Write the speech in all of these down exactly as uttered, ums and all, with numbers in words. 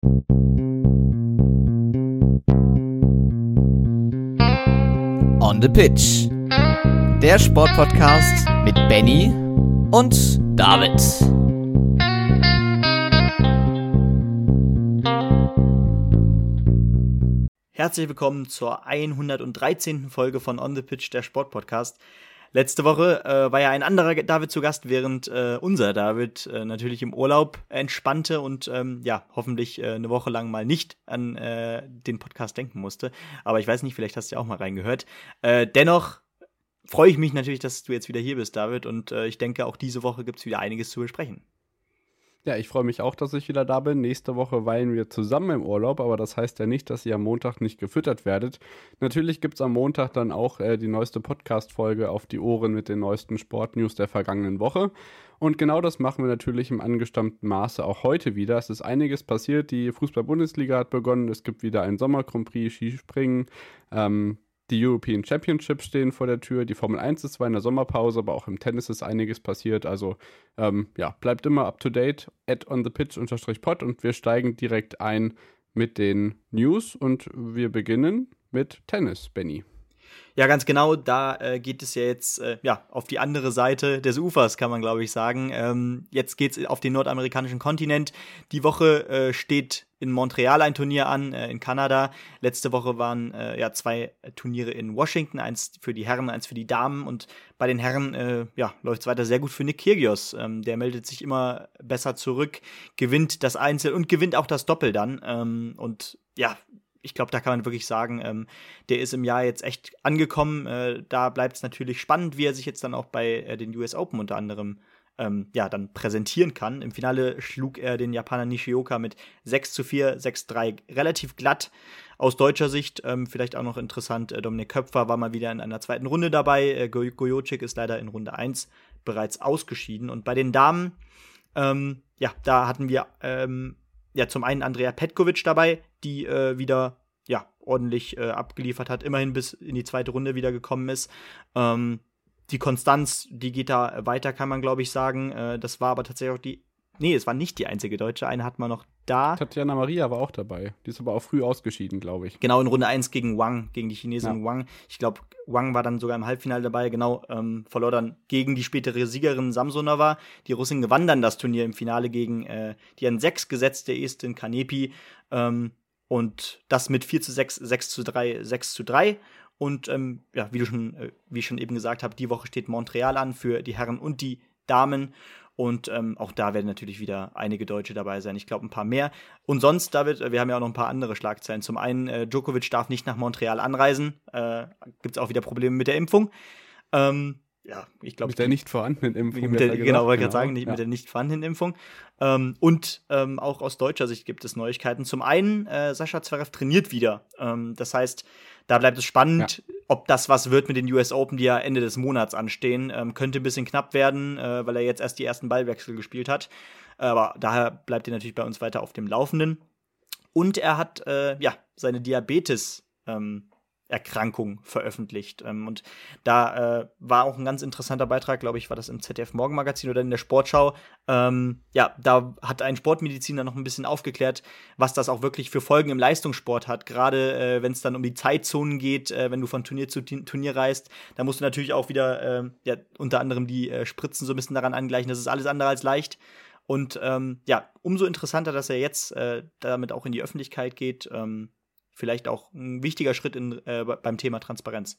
On the Pitch, der Sportpodcast mit Benny und David. Herzlich willkommen zur hundertdreizehnten Folge von On the Pitch, der Sportpodcast. Letzte Woche äh, war ja ein anderer David zu Gast, während äh, unser David äh, natürlich im Urlaub entspannte und ähm, ja, hoffentlich äh, eine Woche lang mal nicht an äh, den Podcast denken musste. Aber ich weiß nicht, vielleicht hast du ja auch mal reingehört. Äh, dennoch freue ich mich natürlich, dass du jetzt wieder hier bist, David. Und äh, ich denke, auch diese Woche gibt es wieder einiges zu besprechen. Ja, ich freue mich auch, dass ich wieder da bin. Nächste Woche weilen wir zusammen im Urlaub, aber das heißt ja nicht, dass ihr am Montag nicht gefüttert werdet. Natürlich gibt es am Montag dann auch äh, die neueste Podcast-Folge auf die Ohren mit den neuesten Sportnews der vergangenen Woche. Und genau das machen wir natürlich im angestammten Maße auch heute wieder. Es ist einiges passiert. Die Fußball-Bundesliga hat begonnen. Es gibt wieder einen Sommer-Grand Prix, Skispringen. Ähm, Die European Championships stehen vor der Tür, die Formel eins ist zwar in der Sommerpause, aber auch im Tennis ist einiges passiert, also ähm, ja, bleibt immer up to date, at onthepitch-pod und wir steigen direkt ein mit den News und wir beginnen mit Tennis, Benny. Ja, ganz genau, da äh, geht es ja jetzt äh, ja, auf die andere Seite des Ufers, kann man glaube ich sagen. Ähm, jetzt geht's auf den nordamerikanischen Kontinent. Die Woche äh, steht in Montreal ein Turnier an, äh, in Kanada. Letzte Woche waren äh, ja zwei Turniere in Washington, eins für die Herren, eins für die Damen. Und bei den Herren äh, ja, läuft es weiter sehr gut für Nick Kyrgios. Ähm, der meldet sich immer besser zurück, gewinnt das Einzel und gewinnt auch das Doppel dann. Ähm, und ja, ich glaube, da kann man wirklich sagen, ähm, der ist im Jahr jetzt echt angekommen. Äh, da bleibt es natürlich spannend, wie er sich jetzt dann auch bei äh, den U S Open unter anderem ähm, ja, dann präsentieren kann. Im Finale schlug er den Japaner Nishioka mit sechs zu vier, sechs zu drei relativ glatt. Aus deutscher Sicht ähm, vielleicht auch noch interessant, äh, Dominik Köpfer war mal wieder in einer zweiten Runde dabei. Äh, Gojocic ist leider in Runde eins bereits ausgeschieden. Und bei den Damen, ähm, ja, da hatten wir ähm, ja zum einen Andrea Petkovic dabei, die äh, wieder ja ordentlich äh, abgeliefert hat, immerhin bis in die zweite Runde wieder gekommen ist. Ähm, die Konstanz, die geht da weiter, kann man glaube ich sagen. Äh, das war aber tatsächlich auch die, nee, es war nicht die einzige Deutsche, eine hat man noch da. Tatjana Maria war auch dabei, die ist aber auch früh ausgeschieden, glaube ich. Genau, in Runde eins gegen Wang, gegen die Chinesin ja. Wang. Ich glaube, Wang war dann sogar im Halbfinale dabei, genau, ähm, verlor dann gegen die spätere Siegerin Samsonova. Die Russin gewann dann das Turnier im Finale gegen äh, die an sechs gesetzte Estin Kanepi. Ähm, und das mit vier zu sechs, sechs zu drei, sechs zu drei. Und ähm, ja, wie du schon, äh, wie ich schon eben gesagt habe, die Woche steht Montreal an für die Herren und die Damen. Und ähm, auch da werden natürlich wieder einige Deutsche dabei sein. Ich glaube, ein paar mehr. Und sonst, David, wir haben ja auch noch ein paar andere Schlagzeilen. Zum einen, äh, Djokovic darf nicht nach Montreal anreisen. Äh, Gibt es auch wieder Probleme mit der Impfung. Ähm, ja, ich glaube. Mit der nicht vorhandenen Impfung. Mit der, genau, wollte ich genau. gerade sagen, nicht ja. mit der nicht vorhandenen Impfung. Ähm, und ähm, auch aus deutscher Sicht gibt es Neuigkeiten. Zum einen, äh, Sascha Zverev trainiert wieder. Ähm, das heißt, da bleibt es spannend, ja. ob das was wird mit den U S Open, die ja Ende des Monats anstehen. Ähm, könnte ein bisschen knapp werden, äh, weil er jetzt erst die ersten Ballwechsel gespielt hat. Aber daher bleibt er natürlich bei uns weiter auf dem Laufenden. Und er hat äh, ja seine Diabetes ähm, Erkrankung veröffentlicht. Ähm, und da äh, war auch ein ganz interessanter Beitrag, glaube ich, war das im Z D F-Morgenmagazin oder in der Sportschau. Ähm, ja, da hat ein Sportmediziner noch ein bisschen aufgeklärt, was das auch wirklich für Folgen im Leistungssport hat. Gerade äh, wenn es dann um die Zeitzonen geht, äh, wenn du von Turnier zu Turnier reist, da musst du natürlich auch wieder äh, ja, unter anderem die äh, Spritzen so ein bisschen daran angleichen. Das ist alles andere als leicht. Und ähm, ja, umso interessanter, dass er jetzt äh, damit auch in die Öffentlichkeit geht. Ähm, Vielleicht auch ein wichtiger Schritt in, äh, beim Thema Transparenz.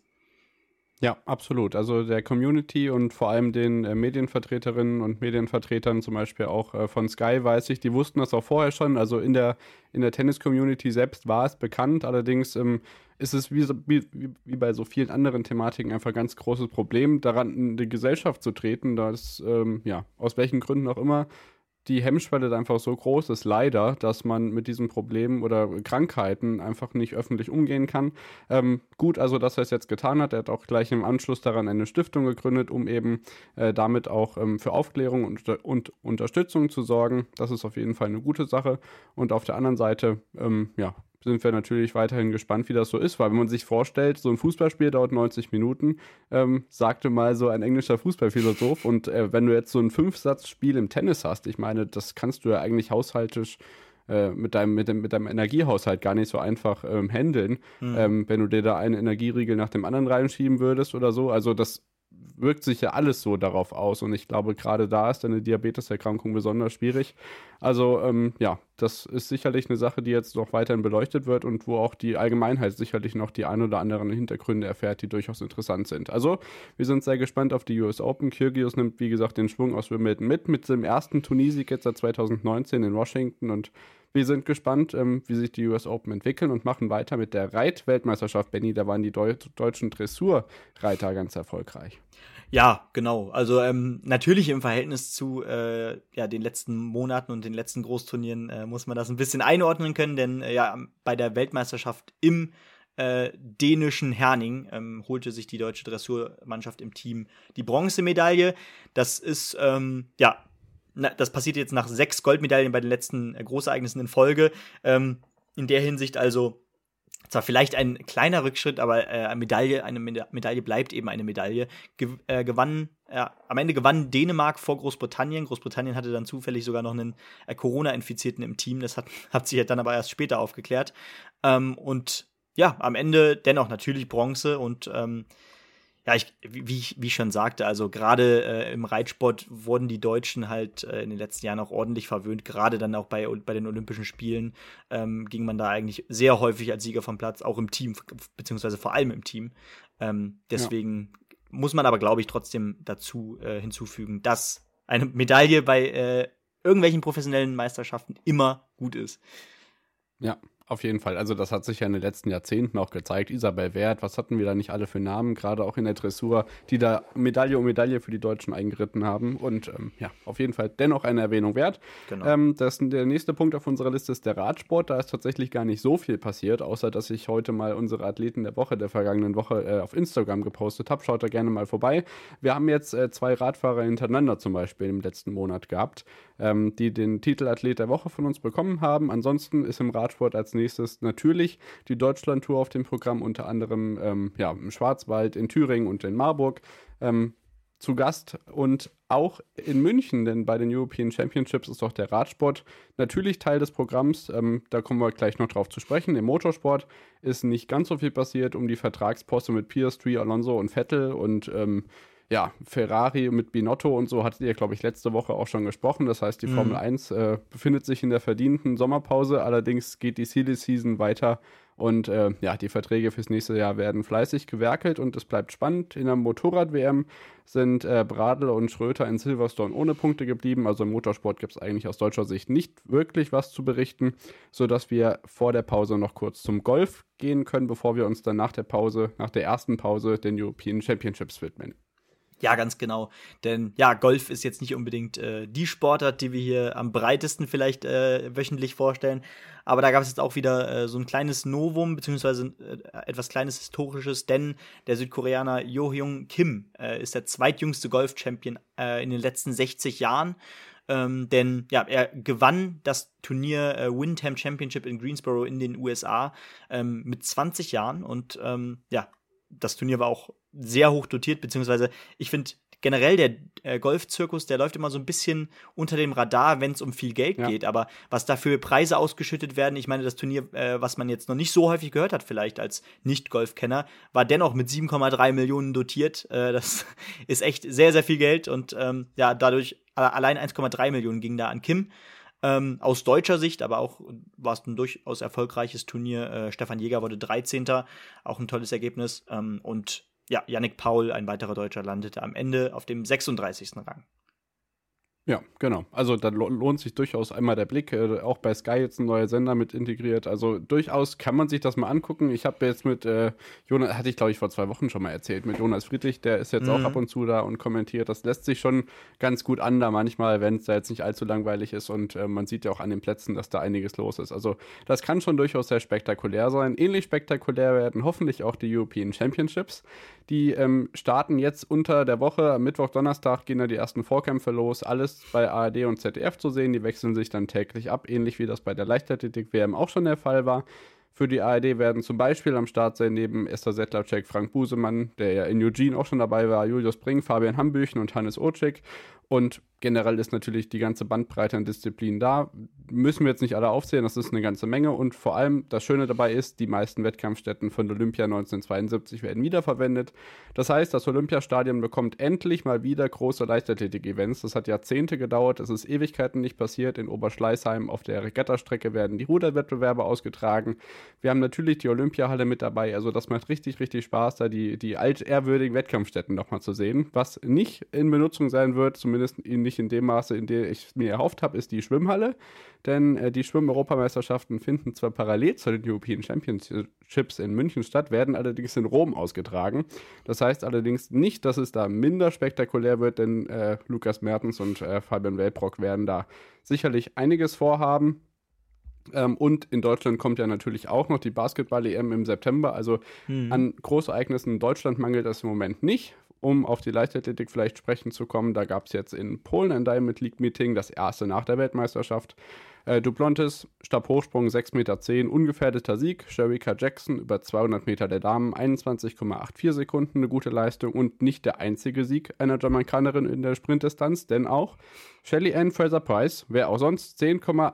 Ja, absolut. Also der Community und vor allem den äh, Medienvertreterinnen und Medienvertretern, zum Beispiel auch äh, von Sky, weiß ich, die wussten das auch vorher schon. Also in der, in der Tennis-Community selbst war es bekannt. Allerdings ähm, ist es wie, so, wie, wie bei so vielen anderen Thematiken einfach ein ganz großes Problem, daran in die Gesellschaft zu treten, dass, ähm, ja, aus welchen Gründen auch immer, die Hemmschwelle da einfach so groß ist, leider, dass man mit diesen Problemen oder Krankheiten einfach nicht öffentlich umgehen kann. Ähm, gut, also, dass er es jetzt getan hat. Er hat auch gleich im Anschluss daran eine Stiftung gegründet, um eben äh, damit auch ähm, für Aufklärung und, und Unterstützung zu sorgen. Das ist auf jeden Fall eine gute Sache. Und auf der anderen Seite, ähm, ja, sind wir natürlich weiterhin gespannt, wie das so ist, weil wenn man sich vorstellt, so ein Fußballspiel dauert neunzig Minuten, ähm, sagte mal so ein englischer Fußballphilosoph, und äh, wenn du jetzt so ein Fünfsatzspiel im Tennis hast, ich meine, das kannst du ja eigentlich haushaltisch äh, mit, deinem, mit, dem, mit deinem Energiehaushalt gar nicht so einfach ähm, handeln, mhm. ähm, wenn du dir da einen Energieriegel nach dem anderen reinschieben würdest oder so. Also das wirkt sich ja alles so darauf aus und ich glaube, gerade da ist eine Diabeteserkrankung besonders schwierig. Also ähm, ja, das ist sicherlich eine Sache, die jetzt noch weiterhin beleuchtet wird und wo auch die Allgemeinheit sicherlich noch die ein oder anderen Hintergründe erfährt, die durchaus interessant sind. Also wir sind sehr gespannt auf die U S Open. Kyrgios nimmt, wie gesagt, den Schwung aus Wimbledon mit, mit dem ersten Turniersieg jetzt seit zwanzig neunzehn in Washington und wir sind gespannt, ähm, wie sich die U S Open entwickeln und machen weiter mit der Reit-Weltmeisterschaft. Benni, da waren die Deu- deutschen Dressurreiter ganz erfolgreich. Ja, genau. Also ähm, natürlich im Verhältnis zu äh, ja, den letzten Monaten und den letzten Großturnieren äh, muss man das ein bisschen einordnen können, denn äh, ja, bei der Weltmeisterschaft im äh, dänischen Herning ähm, holte sich die deutsche Dressurmannschaft im Team die Bronzemedaille. Das ist, ähm, ja, na, das passiert jetzt nach sechs Goldmedaillen bei den letzten äh, Großereignissen in Folge. Ähm, in der Hinsicht also zwar vielleicht ein kleiner Rückschritt, aber äh, eine Medaille, eine Medaille bleibt eben eine Medaille. Ge- äh, gewann, äh, am Ende gewann Dänemark vor Großbritannien. Großbritannien hatte dann zufällig sogar noch einen äh, Corona-Infizierten im Team. Das hat, hat sich dann aber erst später aufgeklärt. Ähm, und ja, am Ende dennoch natürlich Bronze und ähm, ja, ich, wie, ich, wie ich schon sagte, also gerade äh, im Reitsport wurden die Deutschen halt äh, in den letzten Jahren auch ordentlich verwöhnt. Gerade dann auch bei, bei den Olympischen Spielen ähm, ging man da eigentlich sehr häufig als Sieger vom Platz, auch im Team, beziehungsweise vor allem im Team. Ähm, deswegen ja. muss man aber, glaube ich, trotzdem dazu äh, hinzufügen, dass eine Medaille bei äh, irgendwelchen professionellen Meisterschaften immer gut ist. Ja, auf jeden Fall. Also das hat sich ja in den letzten Jahrzehnten auch gezeigt. Isabel Wert, was hatten wir da nicht alle für Namen, gerade auch in der Dressur, die da Medaille um Medaille für die Deutschen eingeritten haben. Und ähm, ja, auf jeden Fall dennoch eine Erwähnung wert. Genau. Ähm, das, der nächste Punkt auf unserer Liste ist der Radsport. Da ist tatsächlich gar nicht so viel passiert, außer dass ich heute mal unsere Athleten der Woche, der vergangenen Woche äh, auf Instagram gepostet habe. Schaut da gerne mal vorbei. Wir haben jetzt äh, zwei Radfahrer hintereinander zum Beispiel im letzten Monat gehabt, ähm, die den Titel Athlet der Woche von uns bekommen haben. Ansonsten ist im Radsport als nächstes natürlich die Deutschlandtour auf dem Programm, unter anderem ähm, ja, im Schwarzwald, in Thüringen und in Marburg ähm, zu Gast und auch in München, denn bei den European Championships ist auch der Radsport natürlich Teil des Programms. Ähm, da kommen wir gleich noch drauf zu sprechen. Im Motorsport ist nicht ganz so viel passiert um die Vertragsposte mit Piastri, Alonso und Vettel und ähm, ja, Ferrari mit Binotto und so hattet ihr, glaube ich, letzte Woche auch schon gesprochen. Das heißt, die mhm. Formel eins äh, befindet sich in der verdienten Sommerpause. Allerdings geht die Silly Season weiter und äh, ja, die Verträge fürs nächste Jahr werden fleißig gewerkelt und es bleibt spannend. In der Motorrad-W M sind äh, Bradl und Schröter in Silverstone ohne Punkte geblieben. Also im Motorsport gibt es eigentlich aus deutscher Sicht nicht wirklich was zu berichten, sodass wir vor der Pause noch kurz zum Golf gehen können, bevor wir uns dann nach der Pause, nach der ersten Pause, den European Championships widmen. Ja, ganz genau. Denn ja, Golf ist jetzt nicht unbedingt äh, die Sportart, die wir hier am breitesten vielleicht äh, wöchentlich vorstellen. Aber da gab es jetzt auch wieder äh, so ein kleines Novum, beziehungsweise äh, etwas kleines Historisches, denn der Südkoreaner Jo Hyung Kim äh, ist der zweitjüngste Golf-Champion äh, in den letzten sechzig Jahren. Ähm, denn ja, er gewann das Turnier äh, Wyndham Championship in Greensboro in den U S A ähm, mit zwanzig Jahren und ähm, ja, das Turnier war auch sehr hoch dotiert, beziehungsweise ich finde generell der äh, Golfzirkus, der läuft immer so ein bisschen unter dem Radar, wenn es um viel Geld ja. geht, aber was da für Preise ausgeschüttet werden, ich meine, das Turnier, äh, was man jetzt noch nicht so häufig gehört hat vielleicht als Nicht-Golfkenner, war dennoch mit sieben Komma drei Millionen dotiert, äh, das ist echt sehr, sehr viel Geld und ähm, ja, dadurch äh, allein eins Komma drei Millionen ging da an Kim. Ähm, aus deutscher Sicht, aber auch war es ein durchaus erfolgreiches Turnier. Äh, Stefan Jäger wurde dreizehnter Auch ein tolles Ergebnis. Ähm, und ja, Yannick Paul, ein weiterer Deutscher, landete am Ende auf dem sechsunddreißigsten Rang. Ja, genau. Also da lohnt sich durchaus einmal der Blick. Äh, auch bei Sky jetzt ein neuer Sender mit integriert. Also durchaus kann man sich das mal angucken. Ich habe jetzt mit äh, Jonas, hatte ich glaube ich vor zwei Wochen schon mal erzählt, mit Jonas Friedrich, der ist jetzt mhm. auch ab und zu da und kommentiert. Das lässt sich schon ganz gut an da manchmal, wenn es da jetzt nicht allzu langweilig ist. Und äh, man sieht ja auch an den Plätzen, dass da einiges los ist. Also das kann schon durchaus sehr spektakulär sein. Ähnlich spektakulär werden hoffentlich auch die European Championships. Die ähm, starten jetzt unter der Woche. Am Mittwoch, Donnerstag gehen da die ersten Vorkämpfe los. Alles bei A R D und Z D F zu sehen. Die wechseln sich dann täglich ab, ähnlich wie das bei der Leichtathletik-W M auch schon der Fall war. Für die A R D werden zum Beispiel am Start sein neben Esther Sedlacek, Frank Busemann, der ja in Eugene auch schon dabei war, Julius Brink, Fabian Hambüchen und Hannes Otschik. Und generell ist natürlich die ganze Bandbreite an Disziplinen da. Müssen wir jetzt nicht alle aufzählen, das ist eine ganze Menge. Und vor allem das Schöne dabei ist, die meisten Wettkampfstätten von Olympia neunzehnhundertzweiundsiebzig werden wiederverwendet. Das heißt, das Olympiastadion bekommt endlich mal wieder große Leichtathletik-Events. Das hat Jahrzehnte gedauert, es ist Ewigkeiten nicht passiert. In Oberschleißheim auf der Regattastrecke werden die Ruderwettbewerbe ausgetragen. Wir haben natürlich die Olympiahalle mit dabei. Also das macht richtig, richtig Spaß, da die, die altehrwürdigen Wettkampfstätten nochmal zu sehen. Was nicht in Benutzung sein wird, zumindest nicht in dem Maße, in dem ich es mir erhofft habe, ist die Schwimmhalle. Denn äh, die Schwimm-Europameisterschaften finden zwar parallel zu den European Championships in München statt, werden allerdings in Rom ausgetragen. Das heißt allerdings nicht, dass es da minder spektakulär wird, denn äh, Lukas Mertens und äh, Fabian Welbrock werden da sicherlich einiges vorhaben. Ähm, und in Deutschland kommt ja natürlich auch noch die Basketball-E M im September. Also mhm. an Großereignissen in Deutschland mangelt es im Moment nicht. Um auf die Leichtathletik vielleicht sprechen zu kommen, da gab es jetzt in Polen ein Diamond League Meeting, das erste nach der Weltmeisterschaft. Äh, Duplantis, Stabhochsprung sechs Komma zehn Meter, ungefährdeter Sieg. Shericka Jackson über zweihundert Meter der Damen, einundzwanzig Komma vierundachtzig Sekunden, eine gute Leistung und nicht der einzige Sieg einer Jamaikanerin in der Sprintdistanz, denn auch Shelly Ann Fraser-Pryce, wer auch sonst, zehn Komma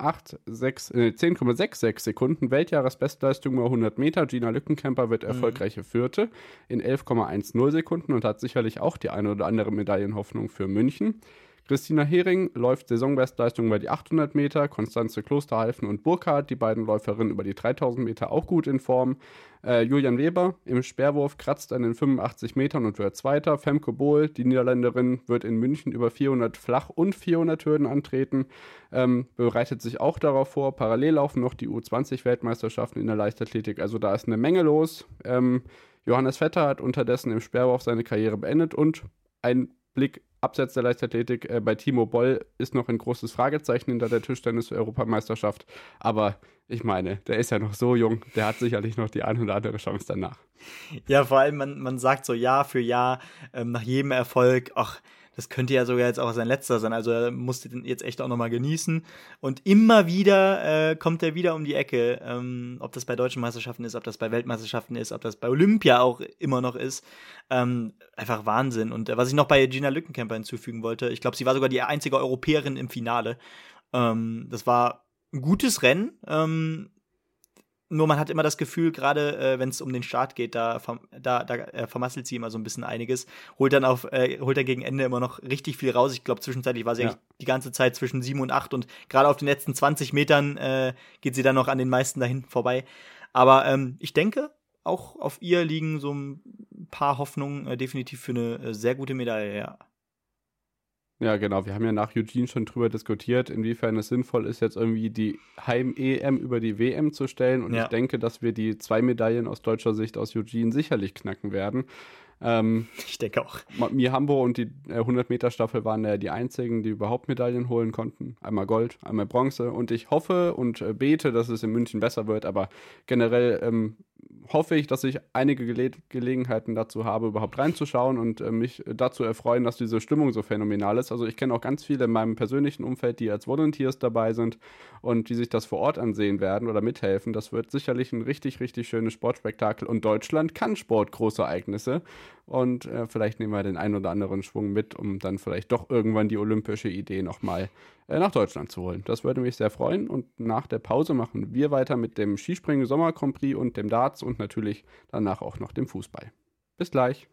sechsundsechzig Sekunden, Weltjahresbestleistung über hundert Meter. Gina Lückenkämper wird erfolgreiche Vierte in elf Komma zehn Sekunden und hat sicherlich auch die eine oder andere Medaillenhoffnung für München. Christina Hering läuft Saisonbestleistung über die achthundert Meter, Konstanze Klosterhalfen und Burkhardt, die beiden Läuferinnen über die dreitausend Meter auch gut in Form. Äh, Julian Weber im Speerwurf kratzt an den fünfundachtzig Metern und wird Zweiter. Femke Bohl, die Niederländerin, wird in München über vierhundert Flach- und vierhundert Hürden antreten, ähm, bereitet sich auch darauf vor. Parallel laufen noch die U zwanzig Weltmeisterschaften in der Leichtathletik, also da ist eine Menge los. Ähm, Johannes Vetter hat unterdessen im Speerwurf seine Karriere beendet und ein Blick abseits der Leichtathletik äh, bei Timo Boll ist noch ein großes Fragezeichen hinter der Tischtennis-Europameisterschaft. Aber ich meine, der ist ja noch so jung, der hat sicherlich noch die ein oder andere Chance danach. Ja, vor allem, man, man sagt so Jahr für Jahr ähm, nach jedem Erfolg, ach, das könnte ja sogar jetzt auch sein letzter sein. Also er musste den jetzt echt auch nochmal genießen. Und immer wieder äh, kommt er wieder um die Ecke. Ähm, ob das bei deutschen Meisterschaften ist, ob das bei Weltmeisterschaften ist, ob das bei Olympia auch immer noch ist. Ähm, einfach Wahnsinn. Und äh, was ich noch bei Gina Lückenkämper hinzufügen wollte, ich glaube, sie war sogar die einzige Europäerin im Finale. Ähm, das war ein gutes Rennen. Ähm, Nur man hat immer das Gefühl, gerade äh, wenn es um den Start geht, da, da, da äh, vermasselt sie immer so ein bisschen einiges. Holt dann auf, äh, holt dann gegen Ende immer noch richtig viel raus. Ich glaube, zwischenzeitlich war sie ja. eigentlich die ganze Zeit zwischen sieben und acht und gerade auf den letzten zwanzig Metern äh, geht sie dann noch an den meisten da hinten vorbei. Aber ähm, ich denke, auch auf ihr liegen so ein paar Hoffnungen äh, definitiv für eine äh, sehr gute Medaille, ja. Ja, genau. Wir haben ja nach Eugene schon drüber diskutiert, inwiefern es sinnvoll ist, jetzt irgendwie die Heim-E M über die W M zu stellen. Und ja. ich denke, dass wir die zwei Medaillen aus deutscher Sicht aus Eugene sicherlich knacken werden. Ähm, ich denke auch. Mihambo und die äh, hundert-Meter-Staffel waren ja die einzigen, die überhaupt Medaillen holen konnten. Einmal Gold, einmal Bronze. Und ich hoffe und äh, bete, dass es in München besser wird. Aber generell ähm, hoffe ich, dass ich einige Gele- Gelegenheiten dazu habe, überhaupt reinzuschauen und äh, mich dazu erfreuen, dass diese Stimmung so phänomenal ist. Also ich kenne auch ganz viele in meinem persönlichen Umfeld, die als Volunteers dabei sind und die sich das vor Ort ansehen werden oder mithelfen. Das wird sicherlich ein richtig, richtig schönes Sportspektakel. Und Deutschland kann Sportgroßereignisse. Und äh, vielleicht nehmen wir den einen oder anderen Schwung mit, um dann vielleicht doch irgendwann die olympische Idee nochmal äh, nach Deutschland zu holen. Das würde mich sehr freuen. Und nach der Pause machen wir weiter mit dem Skispringen Sommer Grand Prix und dem Darts und natürlich danach auch noch dem Fußball. Bis gleich.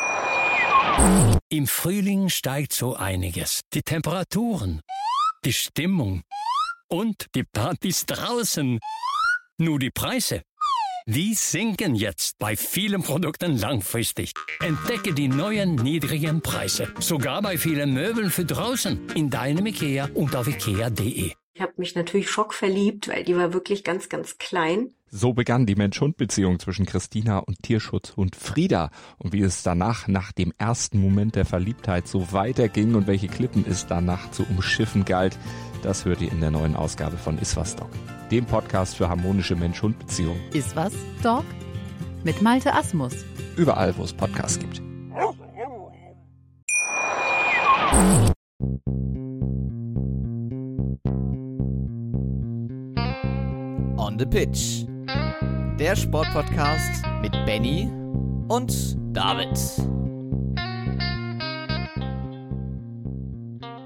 Im Frühling steigt so einiges. Die Temperaturen, die Stimmung und die Partys draußen. Nur die Preise, die sinken jetzt bei vielen Produkten langfristig. Entdecke die neuen niedrigen Preise. Sogar bei vielen Möbeln für draußen. In deinem IKEA und auf ikea punkt de. Ich habe mich natürlich schockverliebt, weil die war wirklich ganz, ganz klein. So begann die Mensch-Hund-Beziehung zwischen Christina und Tierschutzhund Frieda. Und wie es danach, nach dem ersten Moment der Verliebtheit, so weiterging und welche Klippen es danach zu umschiffen galt, das hört ihr in der neuen Ausgabe von Iswas Dog, dem Podcast für harmonische Mensch-Hund-Beziehungen. Iswas Dog mit Malte Asmus. Überall, wo es Podcasts gibt. On the Pitch. Der Sportpodcast mit Benny und David.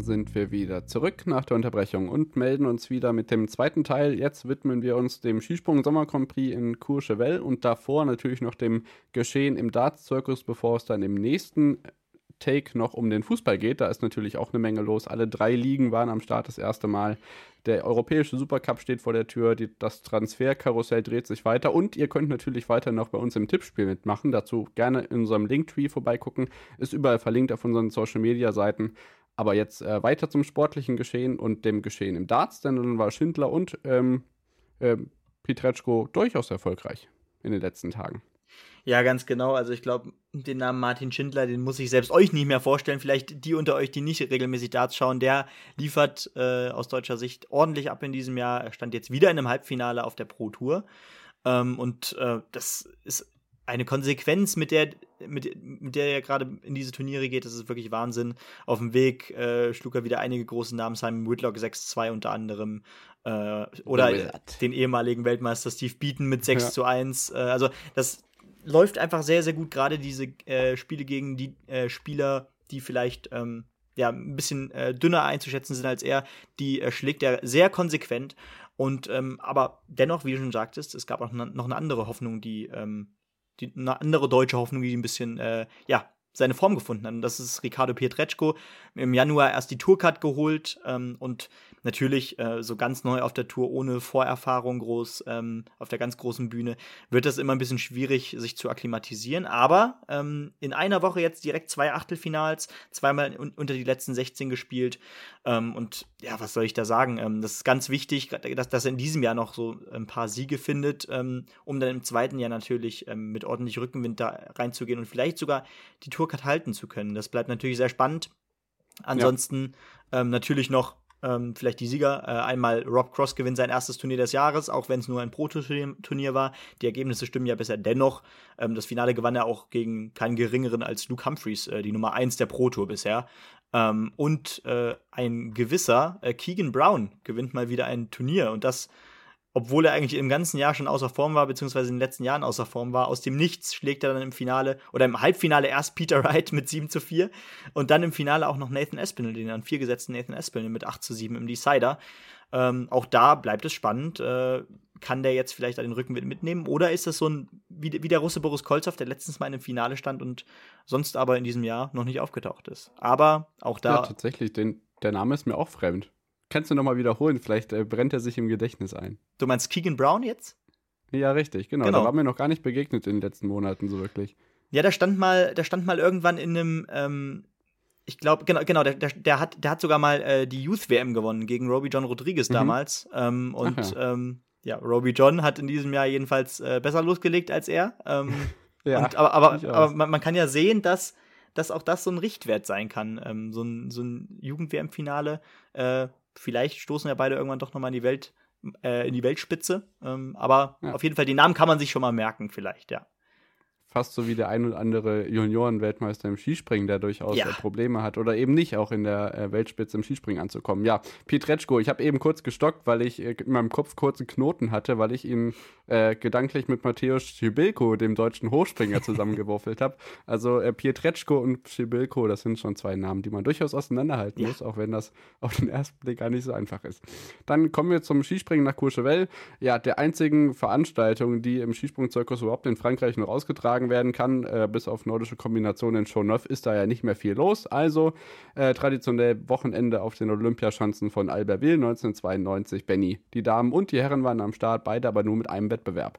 sind wir wieder zurück nach der Unterbrechung und melden uns wieder mit dem zweiten Teil. Jetzt widmen wir uns dem Skisprung Sommer Grand Prix in Courchevel und davor natürlich noch dem Geschehen im Darts-Zirkus, bevor es dann im nächsten Take noch um den Fußball geht. Da ist natürlich auch eine Menge los. Alle drei Ligen waren am Start das erste Mal. Der europäische Supercup steht vor der Tür, die, das Transferkarussell dreht sich weiter und ihr könnt natürlich weiter noch bei uns im Tippspiel mitmachen. Dazu gerne in unserem Linktree vorbeigucken. Ist überall verlinkt auf unseren Social-Media-Seiten. Aber jetzt äh, weiter zum sportlichen Geschehen und dem Geschehen im Darts, denn dann war Schindler und ähm, äh, Pietreczko durchaus erfolgreich in den letzten Tagen. Ja, ganz genau. Also ich glaube, den Namen Martin Schindler, den muss ich selbst euch nicht mehr vorstellen. Vielleicht die unter euch, die nicht regelmäßig Darts schauen, der liefert äh, aus deutscher Sicht ordentlich ab in diesem Jahr. Er stand jetzt wieder in einem Halbfinale auf der Pro Tour. Ähm, und äh, das ist eine Konsequenz, mit der, mit, mit der er gerade in diese Turniere geht. Das ist wirklich Wahnsinn. Auf dem Weg äh, schlug er wieder einige große Namen, Simon Whitlock sechs zwei unter anderem. Äh, oder den ehemaligen Weltmeister Steve Beaton mit sechs zu eins. Äh, also das läuft einfach sehr, sehr gut, gerade diese äh, Spiele gegen die äh, Spieler, die vielleicht ähm, ja, ein bisschen äh, dünner einzuschätzen sind als er, die äh, schlägt er sehr konsequent. Und ähm, aber dennoch, wie du schon sagtest, es gab auch na- noch eine andere Hoffnung, die, ähm, die eine andere deutsche Hoffnung, die ein bisschen äh, ja, seine Form gefunden hat. Und das ist Riccardo Pietreczko. Im Januar erst die Tourcard geholt ähm, und natürlich äh, so ganz neu auf der Tour, ohne Vorerfahrung groß, ähm, auf der ganz großen Bühne, wird das immer ein bisschen schwierig, sich zu akklimatisieren. Aber ähm, in einer Woche jetzt direkt zwei Achtelfinals, zweimal un- unter die letzten sechzehn gespielt. Ähm, und ja, was soll ich da sagen? Ähm, das ist ganz wichtig, dass, dass er in diesem Jahr noch so ein paar Siege findet, ähm, um dann im zweiten Jahr natürlich ähm, mit ordentlich Rückenwind da reinzugehen und vielleicht sogar die Tourcard halten zu können. Das bleibt natürlich sehr spannend. Ansonsten ja. ähm, natürlich noch Ähm, vielleicht die Sieger. Äh, einmal Rob Cross gewinnt sein erstes Turnier des Jahres, auch wenn es nur ein Pro-Turnier war. Die Ergebnisse stimmen ja bisher dennoch. Ähm, das Finale gewann er auch gegen keinen geringeren als Luke Humphreys, äh, die Nummer eins der Pro-Tour bisher. Ähm, und äh, ein gewisser äh, Keegan Brown gewinnt mal wieder ein Turnier. Und das, obwohl er eigentlich im ganzen Jahr schon außer Form war, beziehungsweise in den letzten Jahren außer Form war. Aus dem Nichts schlägt er dann im Finale oder im Halbfinale erst Peter Wright mit sieben zu vier und dann im Finale auch noch Nathan Aspinall, den an vier gesetzten Nathan Aspinall mit acht zu sieben im Decider. Ähm, auch da bleibt es spannend. Äh, kann der jetzt vielleicht den Rückenwind mitnehmen? Oder ist das so ein, wie, wie der Russe Boris Kolzow, der letztens mal in einem Finale stand und sonst aber in diesem Jahr noch nicht aufgetaucht ist? Aber auch da. Ja, tatsächlich, den, der Name ist mir auch fremd. Kannst du nochmal wiederholen? Vielleicht äh, brennt er sich im Gedächtnis ein. Du meinst Keegan Brown jetzt? Ja, richtig, genau. genau. Da war mir noch gar nicht begegnet in den letzten Monaten so wirklich. Ja, der stand mal, der stand mal irgendwann in einem, ähm, ich glaube, genau, genau, der, der, der, hat, der hat sogar mal äh, die Youth-W M gewonnen gegen Roby John Rodriguez mhm. damals. Ähm, und Ach ja. Ähm, ja, Roby John hat in diesem Jahr jedenfalls äh, besser losgelegt als er. Ähm, ja, und, aber aber, aber man, man kann ja sehen, dass, dass auch das so ein Richtwert sein kann. Ähm, so ein, so ein Jugend-W M-Finale. Äh, vielleicht stoßen ja beide irgendwann doch nochmal in die Welt, äh, in die Weltspitze. Ähm, aber ja. auf jeden Fall, die Namen kann man sich schon mal merken, vielleicht, ja. Fast so wie der ein oder andere Junioren-Weltmeister im Skispringen, der durchaus ja. Probleme hat oder eben nicht auch in der äh, Weltspitze im Skispringen anzukommen. Ja, Pietreczko, ich habe eben kurz gestockt, weil ich äh, in meinem Kopf kurzen Knoten hatte, weil ich ihn äh, gedanklich mit Mateusz Szybilko, dem deutschen Hochspringer, zusammengewürfelt habe. Also äh, Pietreczko und Szybilko, das sind schon zwei Namen, die man durchaus auseinanderhalten ja. muss, auch wenn das auf den ersten Blick gar nicht so einfach ist. Dann kommen wir zum Skispringen nach Courchevel. Ja, der einzigen Veranstaltung, die im Skisprungzirkus überhaupt in Frankreich noch ausgetragen werden kann, äh, bis auf nordische Kombinationen in Chaux-Neuf ist da ja nicht mehr viel los. Also äh, traditionell Wochenende auf den Olympiaschanzen von Albertville neunzehnhundertzweiundneunzig. Benny, die Damen und die Herren waren am Start, beide aber nur mit einem Wettbewerb.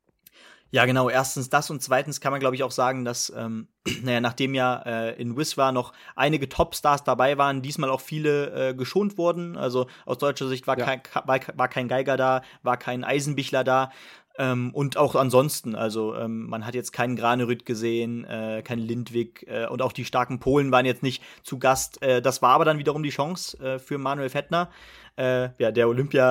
Ja, genau. Erstens das und zweitens kann man, glaube ich, auch sagen, dass, ähm, naja, nachdem ja äh, in Wiswa noch einige Topstars dabei waren, diesmal auch viele äh, geschont wurden. Also aus deutscher Sicht war, ja. kein, war, war kein Geiger da, war kein Eisenbichler da. Ähm, und auch ansonsten, also ähm, man hat jetzt keinen Granerüt gesehen, äh, keinen Lindwig äh, und auch die starken Polen waren jetzt nicht zu Gast. Äh, das war aber dann wiederum die Chance äh, für Manuel Fettner, äh, ja, der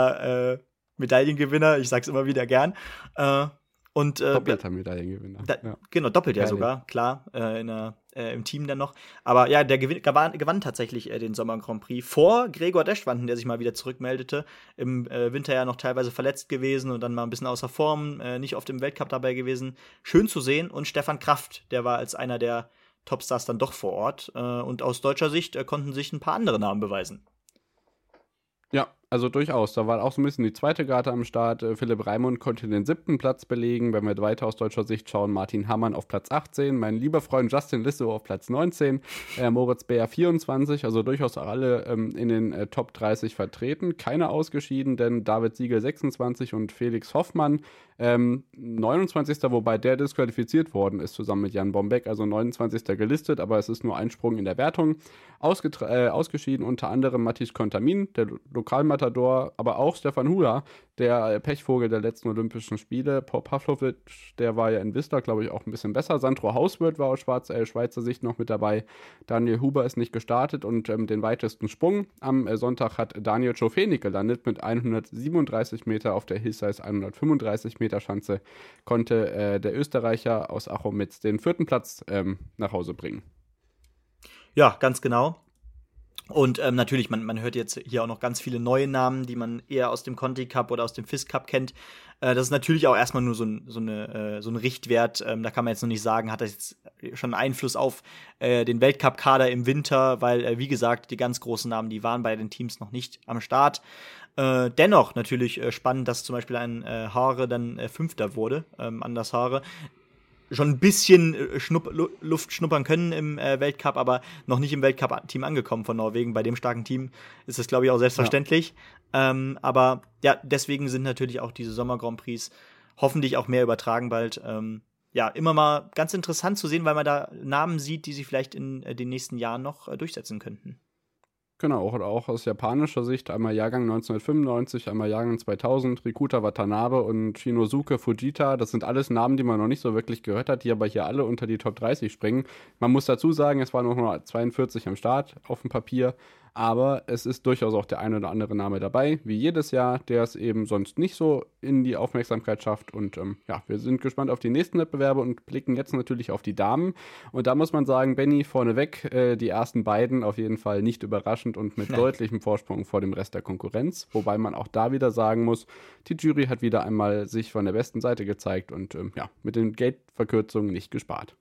Olympia-Medaillengewinner, äh, ich sag's immer wieder gern. Äh, und, äh, Doppelter Medaillengewinner. Da, ja. Genau, doppelt ja sogar, klar, äh, in der, äh, im Team dann noch. Aber ja, der gewin- gewann, gewann tatsächlich äh, den Sommer Grand Prix vor Gregor Deschwanden, der sich mal wieder zurückmeldete. Im äh, Winter ja noch teilweise verletzt gewesen und dann mal ein bisschen außer Form, äh, nicht oft im Weltcup dabei gewesen. Schön zu sehen. Und Stefan Kraft, der war als einer der Topstars dann doch vor Ort. Äh, und aus deutscher Sicht äh, konnten sich ein paar andere Namen beweisen. Ja, also durchaus. Da war auch so ein bisschen die zweite Garde am Start. Äh, Philipp Raimund konnte den siebten Platz belegen. Wenn wir weiter aus deutscher Sicht schauen, Martin Hammann auf Platz achtzehn, mein lieber Freund Justin Lissow auf Platz neunzehn, äh, Moritz Beer vierundzwanzig, also durchaus alle ähm, in den äh, Top dreißig vertreten. Keiner ausgeschieden, denn David Siegel sechsundzwanzig und Felix Hoffmann ähm, neunundzwanzigster, wobei der disqualifiziert worden ist, zusammen mit Jan Bombeck, also neunundzwanzigster gelistet, aber es ist nur ein Sprung in der Wertung. Ausgetra- äh, ausgeschieden unter anderem Matthias Kontamin, der Lo- Lokalmatador, aber auch Stefan Hula, der äh, Pechvogel der letzten Olympischen Spiele. Paul Pavlovic, der war ja in Whistler, glaube ich, auch ein bisschen besser. Sandro Hauswirth war aus Schwarz, äh, Schweizer Sicht noch mit dabei. Daniel Huber ist nicht gestartet und ähm, den weitesten Sprung am äh, Sonntag hat Daniel Czofenik gelandet mit hundertsiebenunddreißig Meter auf der Hillsize hundertfünfunddreißig Meter Schanze, konnte äh, der Österreicher aus Achomitz den vierten Platz ähm, nach Hause bringen. Ja, ganz genau. Und ähm, natürlich, man, man hört jetzt hier auch noch ganz viele neue Namen, die man eher aus dem Conti Cup oder aus dem F I S Cup kennt. Äh, das ist natürlich auch erstmal nur so ein, so eine, äh, so ein Richtwert. Ähm, da kann man jetzt noch nicht sagen, hat das jetzt schon Einfluss auf äh, den Weltcup-Kader im Winter, weil, äh, wie gesagt, die ganz großen Namen, die waren bei den Teams noch nicht am Start. Äh, dennoch natürlich äh, spannend, dass zum Beispiel ein äh, Haare dann äh, Fünfter wurde, ähm, Anders Haare. Schon ein bisschen Schnupp- Luft schnuppern können im äh, Weltcup, aber noch nicht im Weltcup-Team angekommen von Norwegen. Bei dem starken Team ist das, glaube ich, auch selbstverständlich. Ja. Ähm, aber ja, deswegen sind natürlich auch diese Sommer-Grand Prix hoffentlich auch mehr übertragen bald. Ähm, ja, immer mal ganz interessant zu sehen, weil man da Namen sieht, die sich vielleicht in äh, den nächsten Jahren noch äh, durchsetzen könnten. Genau, oder auch aus japanischer Sicht einmal Jahrgang neunzehnhundertfünfundneunzig, einmal Jahrgang zweitausend, Rikuta Watanabe und Shinosuke Fujita. Das sind alles Namen, die man noch nicht so wirklich gehört hat, die aber hier alle unter die Top dreißig springen. Man muss dazu sagen, es waren noch nur zweiundvierzig am Start auf dem Papier, aber es ist durchaus auch der ein oder andere Name dabei, wie jedes Jahr, der es eben sonst nicht so in die Aufmerksamkeit schafft. Und ähm, ja, wir sind gespannt auf die nächsten Wettbewerbe und blicken jetzt natürlich auf die Damen. Und da muss man sagen, Benny vorneweg, äh, die ersten beiden auf jeden Fall nicht überraschend und mit deutlichem Vorsprung vor dem Rest der Konkurrenz. Wobei man auch da wieder sagen muss, die Jury hat wieder einmal sich von der besten Seite gezeigt und ähm, ja, mit den Gate-Verkürzungen nicht gespart.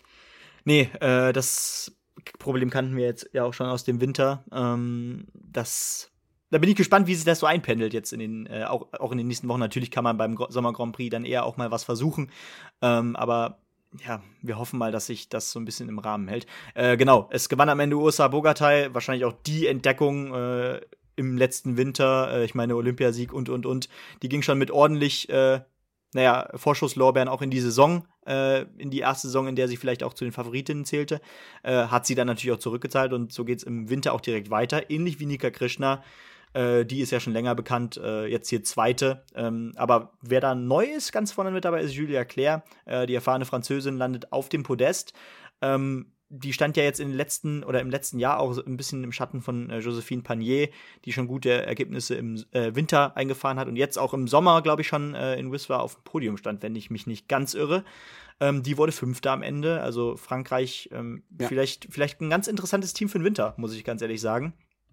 Nee, äh, das Problem kannten wir jetzt ja auch schon aus dem Winter. Ähm, das, da bin ich gespannt, wie sich das so einpendelt jetzt in den, äh, auch, auch in den nächsten Wochen. Natürlich kann man beim Sommer Grand Prix dann eher auch mal was versuchen. Ähm, aber ja, wir hoffen mal, dass sich das so ein bisschen im Rahmen hält. Äh, genau, es gewann am Ende Ursa Bogatay, wahrscheinlich auch die Entdeckung äh, im letzten Winter. Äh, ich meine, Olympiasieg und, und, und. Die ging schon mit ordentlich äh, naja, Vorschusslorbeeren auch in die Saison, äh, in die erste Saison, in der sie vielleicht auch zu den Favoritinnen zählte, äh, hat sie dann natürlich auch zurückgezahlt und so geht's im Winter auch direkt weiter, ähnlich wie Nika Krishna, äh, die ist ja schon länger bekannt, äh, jetzt hier Zweite, ähm, aber wer da neu ist, ganz vorne mit dabei, ist Julia Claire, äh, die erfahrene Französin, landet auf dem Podest, ähm, die stand ja jetzt in den letzten oder im letzten Jahr auch so ein bisschen im Schatten von äh, Josephine Panier, die schon gute Ergebnisse im äh, Winter eingefahren hat und jetzt auch im Sommer, glaube ich, schon äh, in Whistler auf dem Podium stand, wenn ich mich nicht ganz irre. Ähm, die wurde Fünfte am Ende, also Frankreich ähm, ja. vielleicht, vielleicht ein ganz interessantes Team für den Winter, muss ich ganz ehrlich sagen.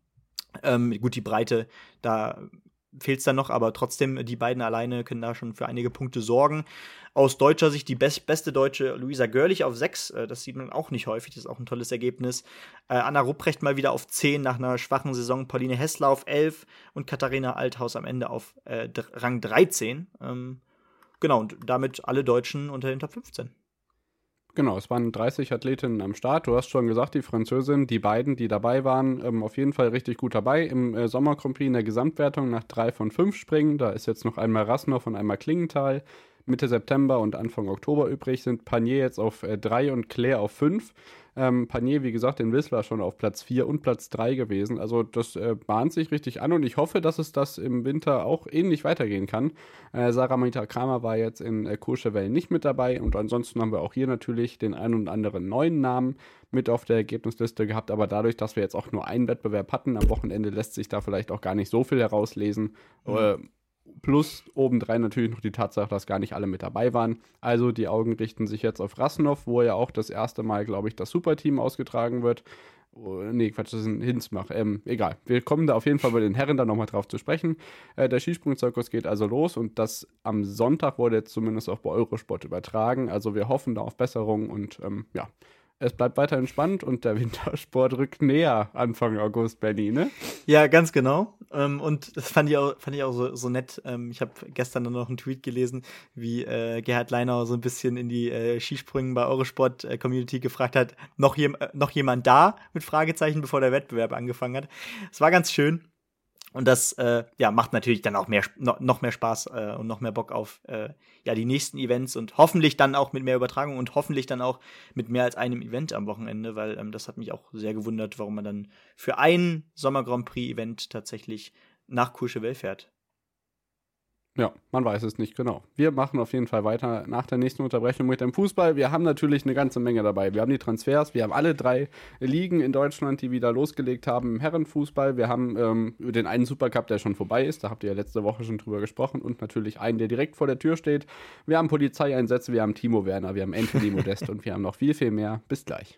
Ähm, gut, die Breite, da fehlt es dann noch, aber trotzdem, die beiden alleine können da schon für einige Punkte sorgen. Aus deutscher Sicht die best, beste Deutsche Luisa Görlich auf sechs, äh, das sieht man auch nicht häufig, das ist auch ein tolles Ergebnis. Äh, Anna Rupprecht mal wieder auf zehn nach einer schwachen Saison, Pauline Hessler auf elf und Katharina Althaus am Ende auf äh, d- Rang dreizehn. Ähm, genau, und damit alle Deutschen unter den Top fünfzehn. Genau, es waren dreißig Athletinnen am Start. Du hast schon gesagt, die Französin, die beiden, die dabei waren, ähm, auf jeden Fall richtig gut dabei. Im äh, Sommer Grand Prix in der Gesamtwertung nach drei von fünf Springen. Da ist jetzt noch einmal Rasnov und einmal Klingenthal. Mitte September und Anfang Oktober übrig sind Panier jetzt auf drei äh, und Claire auf fünf. Ähm, Panier, wie gesagt, in Whistler schon auf Platz vier und Platz drei gewesen. Also das äh, bahnt sich richtig an und ich hoffe, dass es das im Winter auch ähnlich weitergehen kann. Äh, Sarah Marita Kramer war jetzt in äh, Courchevel nicht mit dabei und ansonsten haben wir auch hier natürlich den einen und anderen neuen Namen mit auf der Ergebnisliste gehabt, aber dadurch, dass wir jetzt auch nur einen Wettbewerb hatten, am Wochenende lässt sich da vielleicht auch gar nicht so viel herauslesen. Mhm. Äh, Plus obendrein natürlich noch die Tatsache, dass gar nicht alle mit dabei waren. Also die Augen richten sich jetzt auf Rasnov, wo ja auch das erste Mal, glaube ich, das Superteam ausgetragen wird. Oh, nee, Quatsch, das ist ein Hinsmach. Ähm, egal. Wir kommen da auf jeden Fall bei den Herren dann nochmal drauf zu sprechen. Äh, der Skisprungzirkus geht also los und das am Sonntag wurde jetzt zumindest auch bei Eurosport übertragen. Also wir hoffen da auf Besserung und ähm, ja, es bleibt weiterhin spannend und der Wintersport rückt näher Anfang August, Benny, ne? Ja, ganz genau. Ähm, und das fand ich auch, fand ich auch so, so nett. Ähm, ich habe gestern dann noch einen Tweet gelesen, wie äh, Gerhard Leinauer so ein bisschen in die äh, Skisprüngen bei Eurosport-Community gefragt hat, noch, jem- äh, noch jemand da? Mit Fragezeichen, bevor der Wettbewerb angefangen hat. Es war ganz schön. Und das äh, ja, macht natürlich dann auch mehr, no, noch mehr Spaß äh, und noch mehr Bock auf äh, ja, die nächsten Events und hoffentlich dann auch mit mehr Übertragung und hoffentlich dann auch mit mehr als einem Event am Wochenende, weil ähm, das hat mich auch sehr gewundert, warum man dann für ein Sommer-Grand Prix-Event tatsächlich nach Courchevel fährt. Ja, man weiß es nicht genau. Wir machen auf jeden Fall weiter nach der nächsten Unterbrechung mit dem Fußball. Wir haben natürlich eine ganze Menge dabei. Wir haben die Transfers, wir haben alle drei Ligen in Deutschland, die wieder losgelegt haben im Herrenfußball. Wir haben ähm, den einen Supercup, der schon vorbei ist, da habt ihr ja letzte Woche schon drüber gesprochen, und natürlich einen, der direkt vor der Tür steht. Wir haben Polizeieinsätze, wir haben Timo Werner, wir haben Anthony Modest und wir haben noch viel, viel mehr. Bis gleich.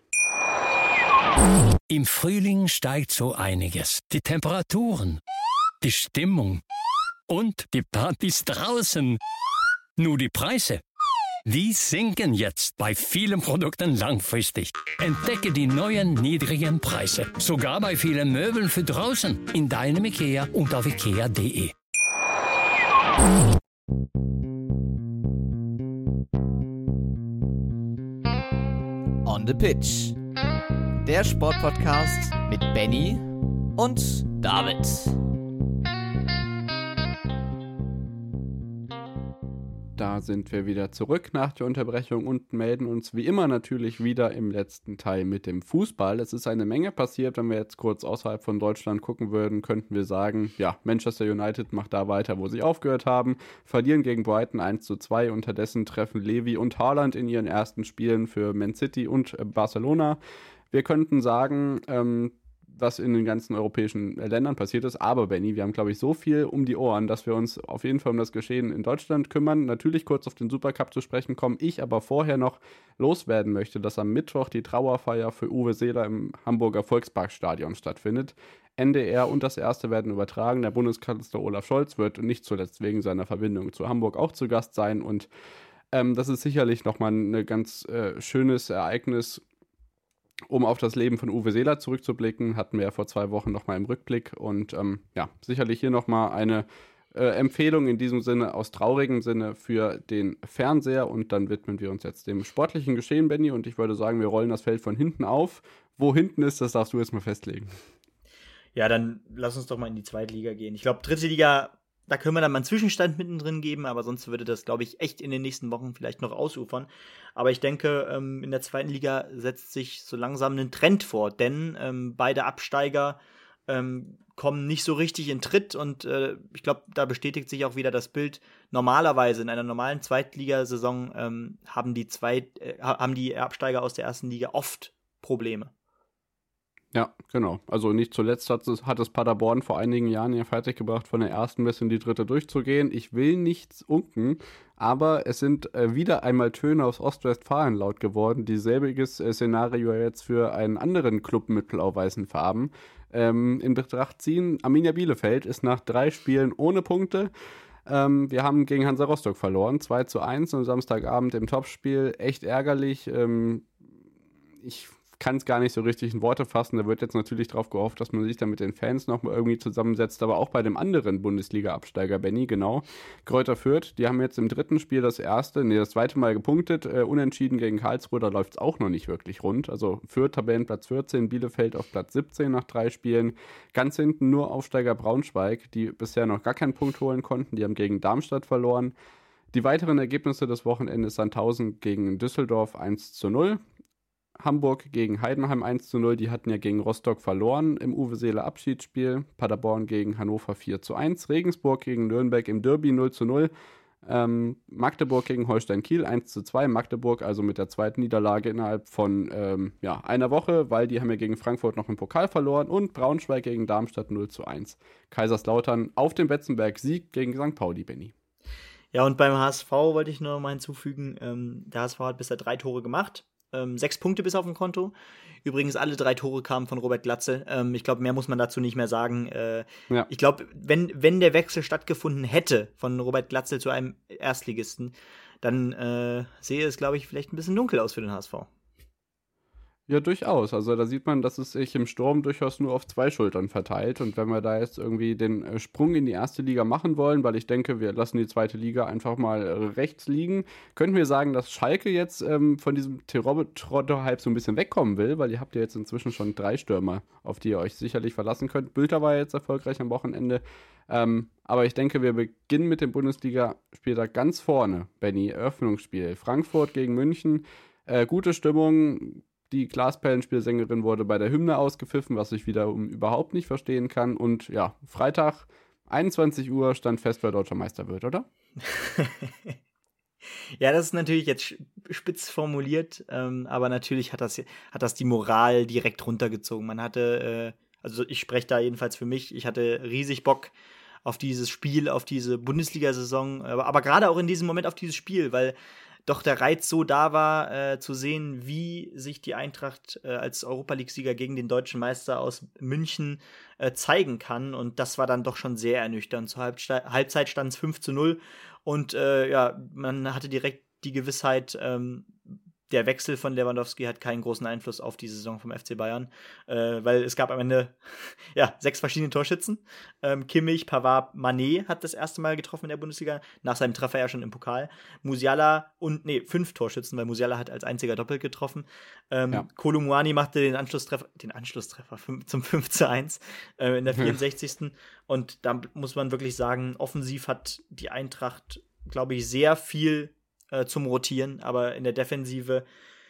Im Frühling steigt so einiges. Die Temperaturen, die Stimmung und die Partys draußen. Nur die Preise, die sinken jetzt bei vielen Produkten langfristig. Entdecke die neuen niedrigen Preise. Sogar bei vielen Möbeln für draußen. In deinem IKEA und auf ikea punkt de. On the Pitch. Der Sportpodcast mit Benny und David. Da sind wir wieder zurück nach der Unterbrechung und melden uns wie immer natürlich wieder im letzten Teil mit dem Fußball. Es ist eine Menge passiert. Wenn wir jetzt kurz außerhalb von Deutschland gucken würden, könnten wir sagen, ja, Manchester United macht da weiter, wo sie aufgehört haben. Verlieren gegen Brighton eins zu zwei. Unterdessen treffen Levy und Haaland in ihren ersten Spielen für Man City und Barcelona. Wir könnten sagen, ähm, was in den ganzen europäischen Ländern passiert ist. Aber, Benny, wir haben, glaube ich, so viel um die Ohren, dass wir uns auf jeden Fall um das Geschehen in Deutschland kümmern. Natürlich kurz auf den Supercup zu sprechen kommen. Ich aber vorher noch loswerden möchte, dass am Mittwoch die Trauerfeier für Uwe Seeler im Hamburger Volksparkstadion stattfindet. N D R und das Erste werden übertragen. Der Bundeskanzler Olaf Scholz wird nicht zuletzt wegen seiner Verbindung zu Hamburg auch zu Gast sein. Und ähm, das ist sicherlich nochmal ein ganz äh, schönes Ereignis, um auf das Leben von Uwe Seeler zurückzublicken. Hatten wir ja vor zwei Wochen nochmal im Rückblick. Und ähm, ja, sicherlich hier nochmal eine äh, Empfehlung in diesem Sinne, aus traurigem Sinne, für den Fernseher. Und dann widmen wir uns jetzt dem sportlichen Geschehen, Benny. Und ich würde sagen, wir rollen das Feld von hinten auf. Wo hinten ist, das darfst du jetzt mal festlegen. Ja, dann lass uns doch mal in die zweite Liga gehen. Ich glaube, dritte Liga, da können wir dann mal einen Zwischenstand mittendrin geben, aber sonst würde das, glaube ich, echt in den nächsten Wochen vielleicht noch ausufern. Aber ich denke, ähm, in der zweiten Liga setzt sich so langsam ein Trend vor, denn ähm, beide Absteiger ähm, kommen nicht so richtig in Tritt und äh, ich glaube, da bestätigt sich auch wieder das Bild. Normalerweise in einer normalen Zweitligasaison ähm, haben die Zweit, äh, haben die Absteiger aus der ersten Liga oft Probleme. Ja, genau. Also nicht zuletzt hat es, hat es Paderborn vor einigen Jahren ja fertiggebracht, von der ersten bis in die dritte durchzugehen. Ich will nichts unken, aber es sind äh, wieder einmal Töne aus Ostwestfalen laut geworden, die selbiges äh, Szenario jetzt für einen anderen Club mit blau-weißen Farben ähm, in Betracht ziehen. Arminia Bielefeld ist nach drei Spielen ohne Punkte. Ähm, wir haben gegen Hansa Rostock verloren, zwei zu eins am Samstagabend im Topspiel. Echt ärgerlich. Ähm, ich kann es gar nicht so richtig in Worte fassen. Da wird jetzt natürlich darauf gehofft, dass man sich dann mit den Fans nochmal irgendwie zusammensetzt. Aber auch bei dem anderen Bundesliga-Absteiger, Benny, genau. Kräuter Fürth, die haben jetzt im dritten Spiel das erste, nee, das zweite Mal gepunktet. Äh, unentschieden gegen Karlsruhe, da läuft es auch noch nicht wirklich rund. Also Fürth, Tabellenplatz vierzehn, Bielefeld auf Platz siebzehn nach drei Spielen. Ganz hinten nur Aufsteiger Braunschweig, die bisher noch gar keinen Punkt holen konnten. Die haben gegen Darmstadt verloren. Die weiteren Ergebnisse des Wochenendes: Sandhausen gegen Düsseldorf eins zu null. Hamburg gegen Heidenheim eins zu null, die hatten ja gegen Rostock verloren im Uwe Seeler Abschiedsspiel. Paderborn gegen Hannover vier zu eins. Regensburg gegen Nürnberg im Derby null zu null. Ähm, Magdeburg gegen Holstein Kiel eins zu zwei. Magdeburg also mit der zweiten Niederlage innerhalb von ähm, ja, einer Woche, weil die haben ja gegen Frankfurt noch im Pokal verloren. Und Braunschweig gegen Darmstadt null zu eins. Kaiserslautern auf dem Betzenberg Sieg gegen Sankt Pauli, Benny. Ja, und beim H S V wollte ich nur noch mal hinzufügen, ähm, der H S V hat bisher drei Tore gemacht. Ähm, sechs Punkte bis auf dem Konto. Übrigens, alle drei Tore kamen von Robert Glatzel. Ähm, ich glaube, mehr muss man dazu nicht mehr sagen. Äh, ja. Ich glaube, wenn, wenn der Wechsel stattgefunden hätte von Robert Glatzel zu einem Erstligisten, dann äh, sehe es, glaube ich, vielleicht ein bisschen dunkel aus für den H S V. Ja, durchaus. Also da sieht man, dass es sich im Sturm durchaus nur auf zwei Schultern verteilt. Und wenn wir da jetzt irgendwie den äh, Sprung in die erste Liga machen wollen, weil ich denke, wir lassen die zweite Liga einfach mal äh, rechts liegen, könnten wir sagen, dass Schalke jetzt ähm, von diesem Terodde-Hype so ein bisschen wegkommen will, weil ihr habt ja jetzt inzwischen schon drei Stürmer, auf die ihr euch sicherlich verlassen könnt. Bülter war jetzt erfolgreich am Wochenende. Ähm, aber ich denke, wir beginnen mit dem Bundesligaspieltag ganz vorne. Benny, Eröffnungsspiel. Frankfurt gegen München. Äh, gute Stimmung. Die Glasperlenspielsängerin wurde bei der Hymne ausgepfiffen, was ich wiederum überhaupt nicht verstehen kann. Und ja, Freitag, einundzwanzig Uhr, stand fest, wer deutscher Meister wird, oder? Ja, das ist natürlich jetzt spitz formuliert, ähm, aber natürlich hat das, hat das die Moral direkt runtergezogen. Man hatte, äh, also ich spreche da jedenfalls für mich, ich hatte riesig Bock auf dieses Spiel, auf diese Bundesliga-Saison, aber, aber gerade auch in diesem Moment auf dieses Spiel, weil doch der Reiz so da war, äh, zu sehen, wie sich die Eintracht äh, als Europa-League-Sieger gegen den deutschen Meister aus München äh, zeigen kann. Und das war dann doch schon sehr ernüchternd. Zur Halbste- Halbzeit stand es fünf zu null. Und äh, ja, man hatte direkt die Gewissheit, ähm, der Wechsel von Lewandowski hat keinen großen Einfluss auf die Saison vom F C Bayern, äh, weil es gab am Ende ja, sechs verschiedene Torschützen. Ähm, Kimmich, Pavard, Mané hat das erste Mal getroffen in der Bundesliga, nach seinem Treffer ja schon im Pokal. Musiala und, nee, fünf Torschützen, weil Musiala hat als einziger doppelt getroffen. Ähm, ja. Kolo Muani machte den Anschlusstreffer, den Anschlusstreffer zum fünf zu eins äh, in der vierundsechzigsten Und da muss man wirklich sagen, offensiv hat die Eintracht, glaube ich, sehr viel zum Rotieren, aber in der Defensive,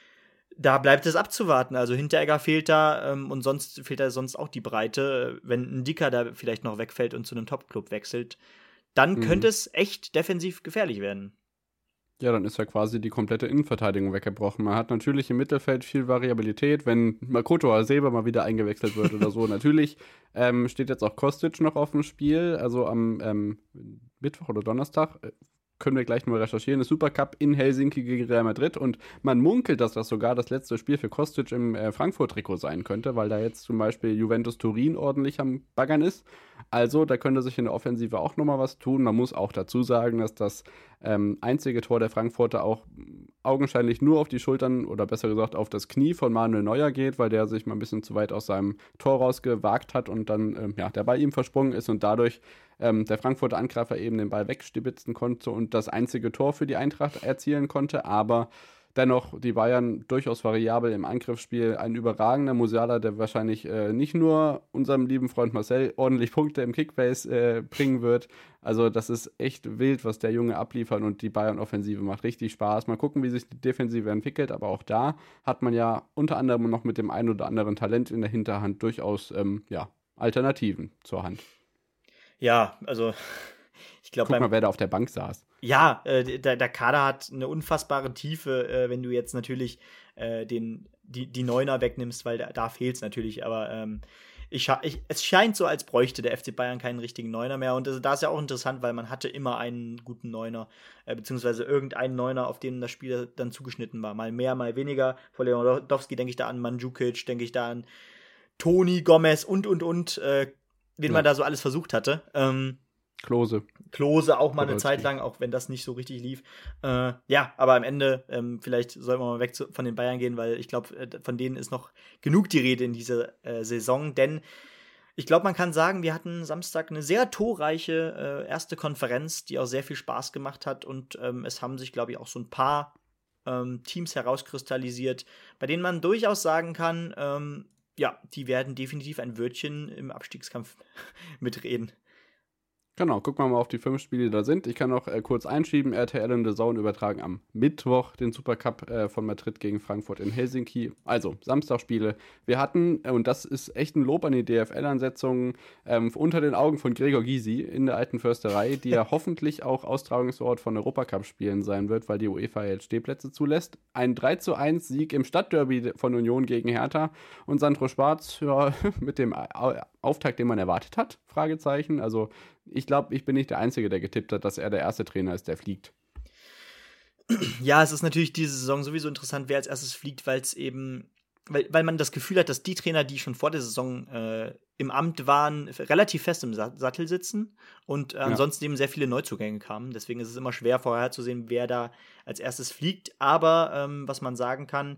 da bleibt es abzuwarten. Also Hinteregger fehlt da ähm, und sonst fehlt da sonst auch die Breite. Wenn ein Dicker da vielleicht noch wegfällt und zu einem Top-Club wechselt, dann mhm. könnte es echt defensiv gefährlich werden. Ja, dann ist ja quasi die komplette Innenverteidigung weggebrochen. Man hat natürlich im Mittelfeld viel Variabilität, wenn Makoto Aseba mal wieder eingewechselt wird oder so. Natürlich ähm, steht jetzt auch Kostic noch auf dem Spiel, also am ähm, Mittwoch oder Donnerstag können wir gleich mal recherchieren, das Supercup in Helsinki gegen Real Madrid und man munkelt, dass das sogar das letzte Spiel für Kostic im äh, Frankfurt-Trikot sein könnte, weil da jetzt zum Beispiel Juventus Turin ordentlich am Baggern ist. Also da könnte sich in der Offensive auch nochmal was tun. Man muss auch dazu sagen, dass das ähm, einzige Tor der Frankfurter auch augenscheinlich nur auf die Schultern oder besser gesagt auf das Knie von Manuel Neuer geht, weil der sich mal ein bisschen zu weit aus seinem Tor rausgewagt hat und dann ähm, ja, der Ball ihm versprungen ist und dadurch ähm, der Frankfurter Angreifer eben den Ball wegstibitzen konnte und das einzige Tor für die Eintracht erzielen konnte, aber dennoch, die Bayern durchaus variabel im Angriffsspiel. Ein überragender Musiala, der wahrscheinlich äh, nicht nur unserem lieben Freund Marcel ordentlich Punkte im Kickbase äh, bringen wird. Also das ist echt wild, was der Junge abliefert und die Bayern-Offensive macht richtig Spaß. Mal gucken, wie sich die Defensive entwickelt, aber auch da hat man ja unter anderem noch mit dem ein oder anderen Talent in der Hinterhand durchaus ähm, ja, Alternativen zur Hand. Ja, also ich glaube, guck mal, wer da auf der Bank saß. Ja, äh, der, der Kader hat eine unfassbare Tiefe, äh, wenn du jetzt natürlich äh, den, die, die Neuner wegnimmst, weil da, da fehlt es natürlich, aber ähm, ich, ich, es scheint so, als bräuchte der F C Bayern keinen richtigen Neuner mehr und das, da ist ja auch interessant, weil man hatte immer einen guten Neuner, äh, beziehungsweise irgendeinen Neuner, auf den das Spiel dann zugeschnitten war, mal mehr, mal weniger. Vor Lewandowski denke ich da an Mandzukic, denke ich da an Toni, Gomez und, und, und, äh, wen ja. man da so alles versucht hatte. Ähm, Klose. Klose auch mal eine Zeit lang, auch wenn das nicht so richtig lief. Äh, ja, aber am Ende, ähm, vielleicht sollten wir mal weg zu, von den Bayern gehen, weil ich glaube, äh, von denen ist noch genug die Rede in dieser äh, Saison, denn ich glaube, man kann sagen, wir hatten Samstag eine sehr torreiche äh, erste Konferenz, die auch sehr viel Spaß gemacht hat und ähm, es haben sich, glaube ich, auch so ein paar ähm, Teams herauskristallisiert, bei denen man durchaus sagen kann, ähm, ja, die werden definitiv ein Wörtchen im Abstiegskampf mitreden. Genau, gucken wir mal auf die fünf Spiele, die da sind. Ich kann noch äh, kurz einschieben, R T L und The Zone übertragen am Mittwoch den Supercup äh, von Madrid gegen Frankfurt in Helsinki. Also, Samstagspiele. Wir hatten, äh, und das ist echt ein Lob an die D F L-Ansetzungen, ähm, unter den Augen von Gregor Gysi in der Alten Försterei, die ja hoffentlich auch Austragungsort von Europacup-Spielen sein wird, weil die UEFA jetzt Stehplätze zulässt. Ein drei zu eins Sieg im Stadtderby von Union gegen Hertha und Sandro Schwarz, ja, mit dem Auftakt, den man erwartet hat, Fragezeichen. Also, ich glaube, ich bin nicht der Einzige, der getippt hat, dass er der erste Trainer ist, der fliegt. Ja, es ist natürlich diese Saison sowieso interessant, wer als erstes fliegt, weil es eben, weil, weil man das Gefühl hat, dass die Trainer, die schon vor der Saison äh, im Amt waren, relativ fest im Sattel sitzen und äh, ansonsten ja. eben sehr viele Neuzugänge kamen. Deswegen ist es immer schwer vorherzusehen, wer da als erstes fliegt. Aber ähm, was man sagen kann,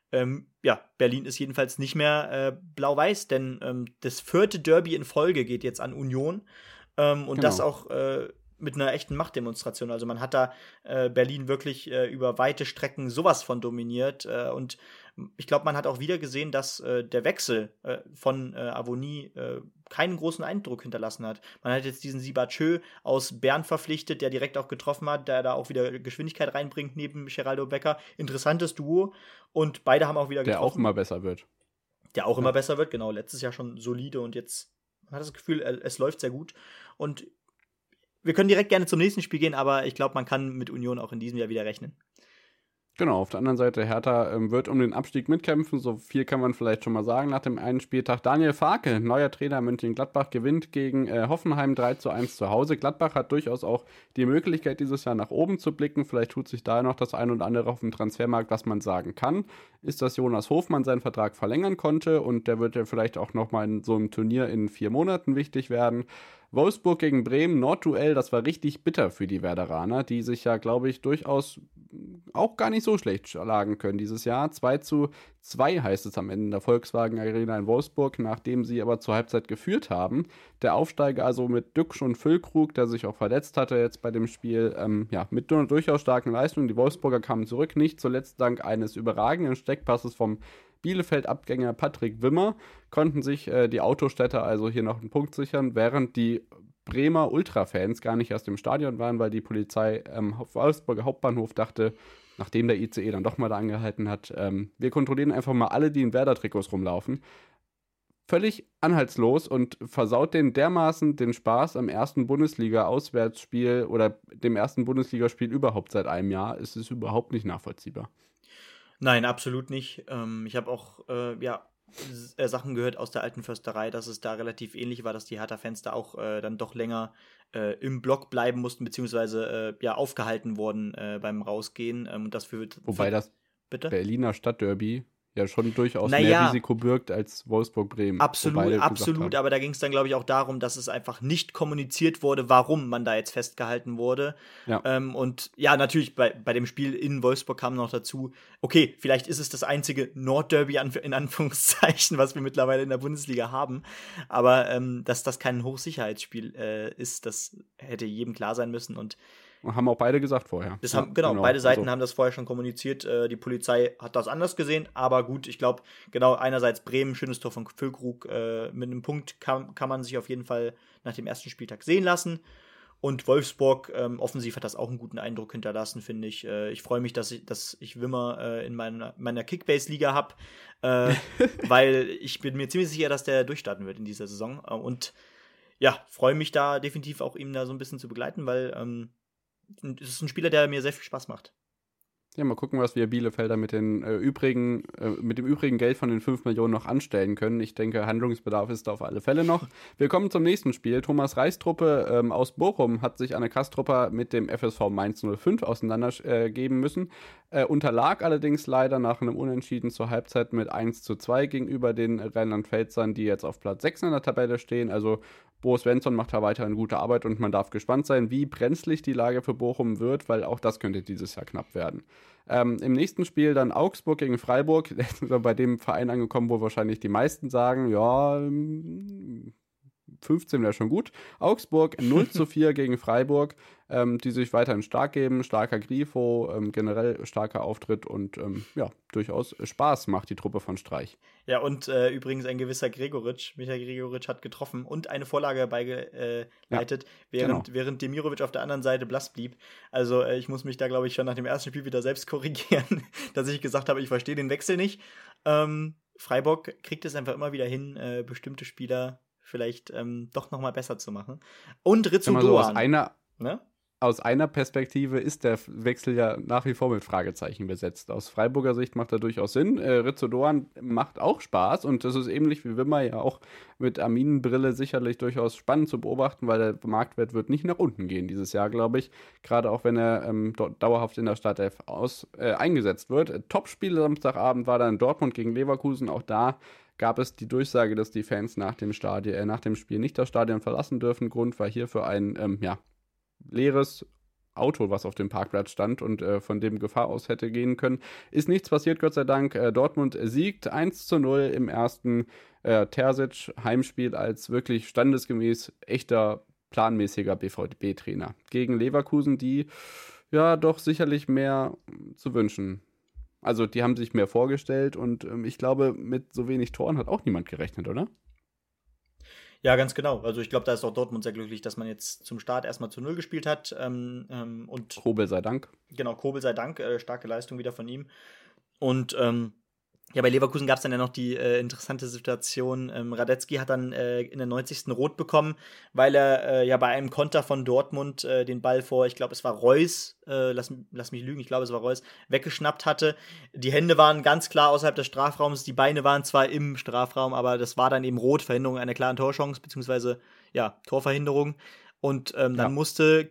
ähm, ja, Berlin ist jedenfalls nicht mehr äh, blau-weiß, denn ähm, das vierte Derby in Folge geht jetzt an Union ähm, und Genau. das auch äh, mit einer echten Machtdemonstration. Also man hat da äh, Berlin wirklich äh, über weite Strecken sowas von dominiert äh, und ich glaube, man hat auch wieder gesehen, dass äh, der Wechsel äh, von äh, Avonie äh, keinen großen Eindruck hinterlassen hat. Man hat jetzt diesen Sibachö aus Bern verpflichtet, der direkt auch getroffen hat, der da auch wieder Geschwindigkeit reinbringt neben Geraldo Becker. Interessantes Duo und beide haben auch wieder Der getroffen. auch immer besser wird. Der auch Ja. immer besser wird, genau. Letztes Jahr schon solide und jetzt man hat das Gefühl, äh, es läuft sehr gut. Und wir können direkt gerne zum nächsten Spiel gehen, aber ich glaube, man kann mit Union auch in diesem Jahr wieder rechnen. Genau, auf der anderen Seite, Hertha ähm, wird um den Abstieg mitkämpfen, so viel kann man vielleicht schon mal sagen nach dem einen Spieltag. Daniel Farke, neuer Trainer Mönchengladbach, gewinnt gegen äh, Hoffenheim drei zu eins zu Hause. Gladbach hat durchaus auch die Möglichkeit, dieses Jahr nach oben zu blicken. Vielleicht tut sich da noch das ein oder andere auf dem Transfermarkt, was man sagen kann. Ist, dass Jonas Hofmann seinen Vertrag verlängern konnte und der wird ja vielleicht auch nochmal in so einem Turnier in vier Monaten wichtig werden. Wolfsburg gegen Bremen, Nordduell, das war richtig bitter für die Werderaner, die sich ja, glaube ich, durchaus auch gar nicht so schlecht schlagen können dieses Jahr. zwei zu zwei heißt es am Ende in der Volkswagen Arena in Wolfsburg, nachdem sie aber zur Halbzeit geführt haben. Der Aufsteiger also mit Düksch und Füllkrug, der sich auch verletzt hatte jetzt bei dem Spiel, ähm, ja, mit einer durchaus starken Leistungen. Die Wolfsburger kamen zurück, nicht zuletzt dank eines überragenden Steckpasses vom Bielefeld-Abgänger Patrick Wimmer, konnten sich äh, die Autostädter also hier noch einen Punkt sichern, während die Bremer Ultrafans gar nicht aus dem Stadion waren, weil die Polizei am ähm, Wolfsburger Hauptbahnhof dachte, nachdem der I C E dann doch mal da angehalten hat, ähm, wir kontrollieren einfach mal alle, die in Werder-Trikots rumlaufen. Völlig anhaltslos und versaut denen dermaßen den Spaß am ersten Bundesliga-Auswärtsspiel oder dem ersten Bundesligaspiel überhaupt seit einem Jahr. Es ist überhaupt nicht nachvollziehbar. Nein, absolut nicht. Ähm, ich habe auch äh, ja, s- äh, Sachen gehört aus der alten Försterei, dass es da relativ ähnlich war, dass die Hertha-Fans da auch äh, dann doch länger äh, im Block bleiben mussten, beziehungsweise äh, ja, aufgehalten wurden äh, beim Rausgehen. Ähm, und das für, Wobei für, das bitte? Berliner Stadtderby ja schon durchaus Naja. mehr Risiko birgt als Wolfsburg-Bremen. wo Absolut, beide gesagt absolut, haben. aber da ging es dann, glaube ich, auch darum, dass es einfach nicht kommuniziert wurde, warum man da jetzt festgehalten wurde. Ja. Ähm, und ja, natürlich, bei, bei dem Spiel in Wolfsburg kam noch dazu, okay, vielleicht ist es das einzige Nordderby an, in Anführungszeichen, was wir mittlerweile in der Bundesliga haben, aber ähm, dass das kein Hochsicherheitsspiel äh, ist, das hätte jedem klar sein müssen und Haben auch beide gesagt vorher. das Ja, haben, genau, beide Seiten also, haben das vorher schon kommuniziert. Äh, die Polizei hat das anders gesehen, aber gut, ich glaube, genau, einerseits Bremen, schönes Tor von Füllkrug, äh, mit einem Punkt kann, kann man sich auf jeden Fall nach dem ersten Spieltag sehen lassen. Und Wolfsburg, ähm, offensiv hat das auch einen guten Eindruck hinterlassen, finde ich. Äh, ich freue mich, dass ich, dass ich Wimmer äh, in meiner, meiner Kickbase-Liga habe, äh, weil ich bin mir ziemlich sicher, dass der durchstarten wird in dieser Saison. Äh, und ja, freue mich da definitiv auch, ihm da so ein bisschen zu begleiten, weil ähm, es ist ein Spieler, der mir sehr viel Spaß macht. Ja, mal gucken, was wir Bielefelder mit den äh, übrigen, äh, mit dem übrigen Geld von den fünf Millionen noch anstellen können. Ich denke, Handlungsbedarf ist da auf alle Fälle noch. Wir kommen zum nächsten Spiel. Thomas Reis Truppe ähm, aus Bochum hat sich Anne Kastrupper mit dem F S V Mainz null fünf auseinandergeben äh, müssen. Äh, unterlag allerdings leider nach einem Unentschieden zur Halbzeit mit eins zu zwei gegenüber den Rheinland-Pfälzern, die jetzt auf Platz sechs in der Tabelle stehen. Also Bo Svensson macht da weiterhin gute Arbeit und man darf gespannt sein, wie brenzlig die Lage für Bochum wird, weil auch das könnte dieses Jahr knapp werden. Ähm, Im nächsten Spiel dann Augsburg gegen Freiburg, bei dem Verein angekommen, wo wahrscheinlich die meisten sagen, ja, fünfzehn wäre schon gut. Augsburg null zu vier gegen Freiburg, ähm, die sich weiterhin stark geben, starker Grifo, ähm, generell starker Auftritt und ähm, ja, durchaus Spaß macht die Truppe von Streich. Ja, und äh, übrigens ein gewisser Gregoritsch, Michael Gregoritsch hat getroffen und eine Vorlage beigeleitet, äh, ja, während, genau. während Demirovic auf der anderen Seite blass blieb. Also äh, ich muss mich da, glaube ich, schon nach dem ersten Spiel wieder selbst korrigieren, dass ich gesagt habe, ich verstehe den Wechsel nicht. Ähm, Freiburg kriegt es einfach immer wieder hin, äh, bestimmte Spieler vielleicht ähm, doch noch mal besser zu machen. Und Ritsu So, Doan. aus einer ne? Aus einer Perspektive ist der Wechsel ja nach wie vor mit Fragezeichen besetzt. Aus Freiburger Sicht macht er durchaus Sinn. Äh, Ritsu Doan macht auch Spaß und das ist ähnlich wie Wimmer ja auch mit Arminenbrille sicherlich durchaus spannend zu beobachten, weil der Marktwert wird nicht nach unten gehen dieses Jahr, glaube ich. Gerade auch wenn er ähm, dort dauerhaft in der Startelf aus, äh, eingesetzt wird. Äh, Topspiel Samstagabend war dann Dortmund gegen Leverkusen. Auch da gab es die Durchsage, dass die Fans nach dem, Stadion, äh, nach dem Spiel nicht das Stadion verlassen dürfen. Grund war hierfür ein, ähm, ja, leeres Auto, was auf dem Parkplatz stand und äh, von dem Gefahr aus hätte gehen können. Ist nichts passiert, Gott sei Dank. Äh, Dortmund siegt eins zu null im ersten äh, Terzic-Heimspiel als wirklich standesgemäß echter, planmäßiger B V B-Trainer. Gegen Leverkusen, die ja doch sicherlich mehr zu wünschen. Also die haben sich mehr vorgestellt und ähm, ich glaube, mit so wenig Toren hat auch niemand gerechnet, oder? Ja, ganz genau. Also ich glaube, da ist auch Dortmund sehr glücklich, dass man jetzt zum Start erstmal zu Null gespielt hat. Ähm, ähm, und Kobel sei Dank. Genau, Kobel sei Dank. Äh, starke Leistung wieder von ihm. Und ähm, ja, bei Leverkusen gab es dann ja noch die äh, interessante Situation. Ähm, Radetzky hat dann äh, in der neunzigsten Rot bekommen, weil er äh, ja bei einem Konter von Dortmund äh, den Ball vor, ich glaube, es war Reus, äh, lass, lass mich lügen, ich glaube, es war Reus, weggeschnappt hatte. Die Hände waren ganz klar außerhalb des Strafraums, die Beine waren zwar im Strafraum, aber das war dann eben Rot, Verhinderung einer klaren Torchance, beziehungsweise, ja, Torverhinderung. Und ähm, dann ja. musste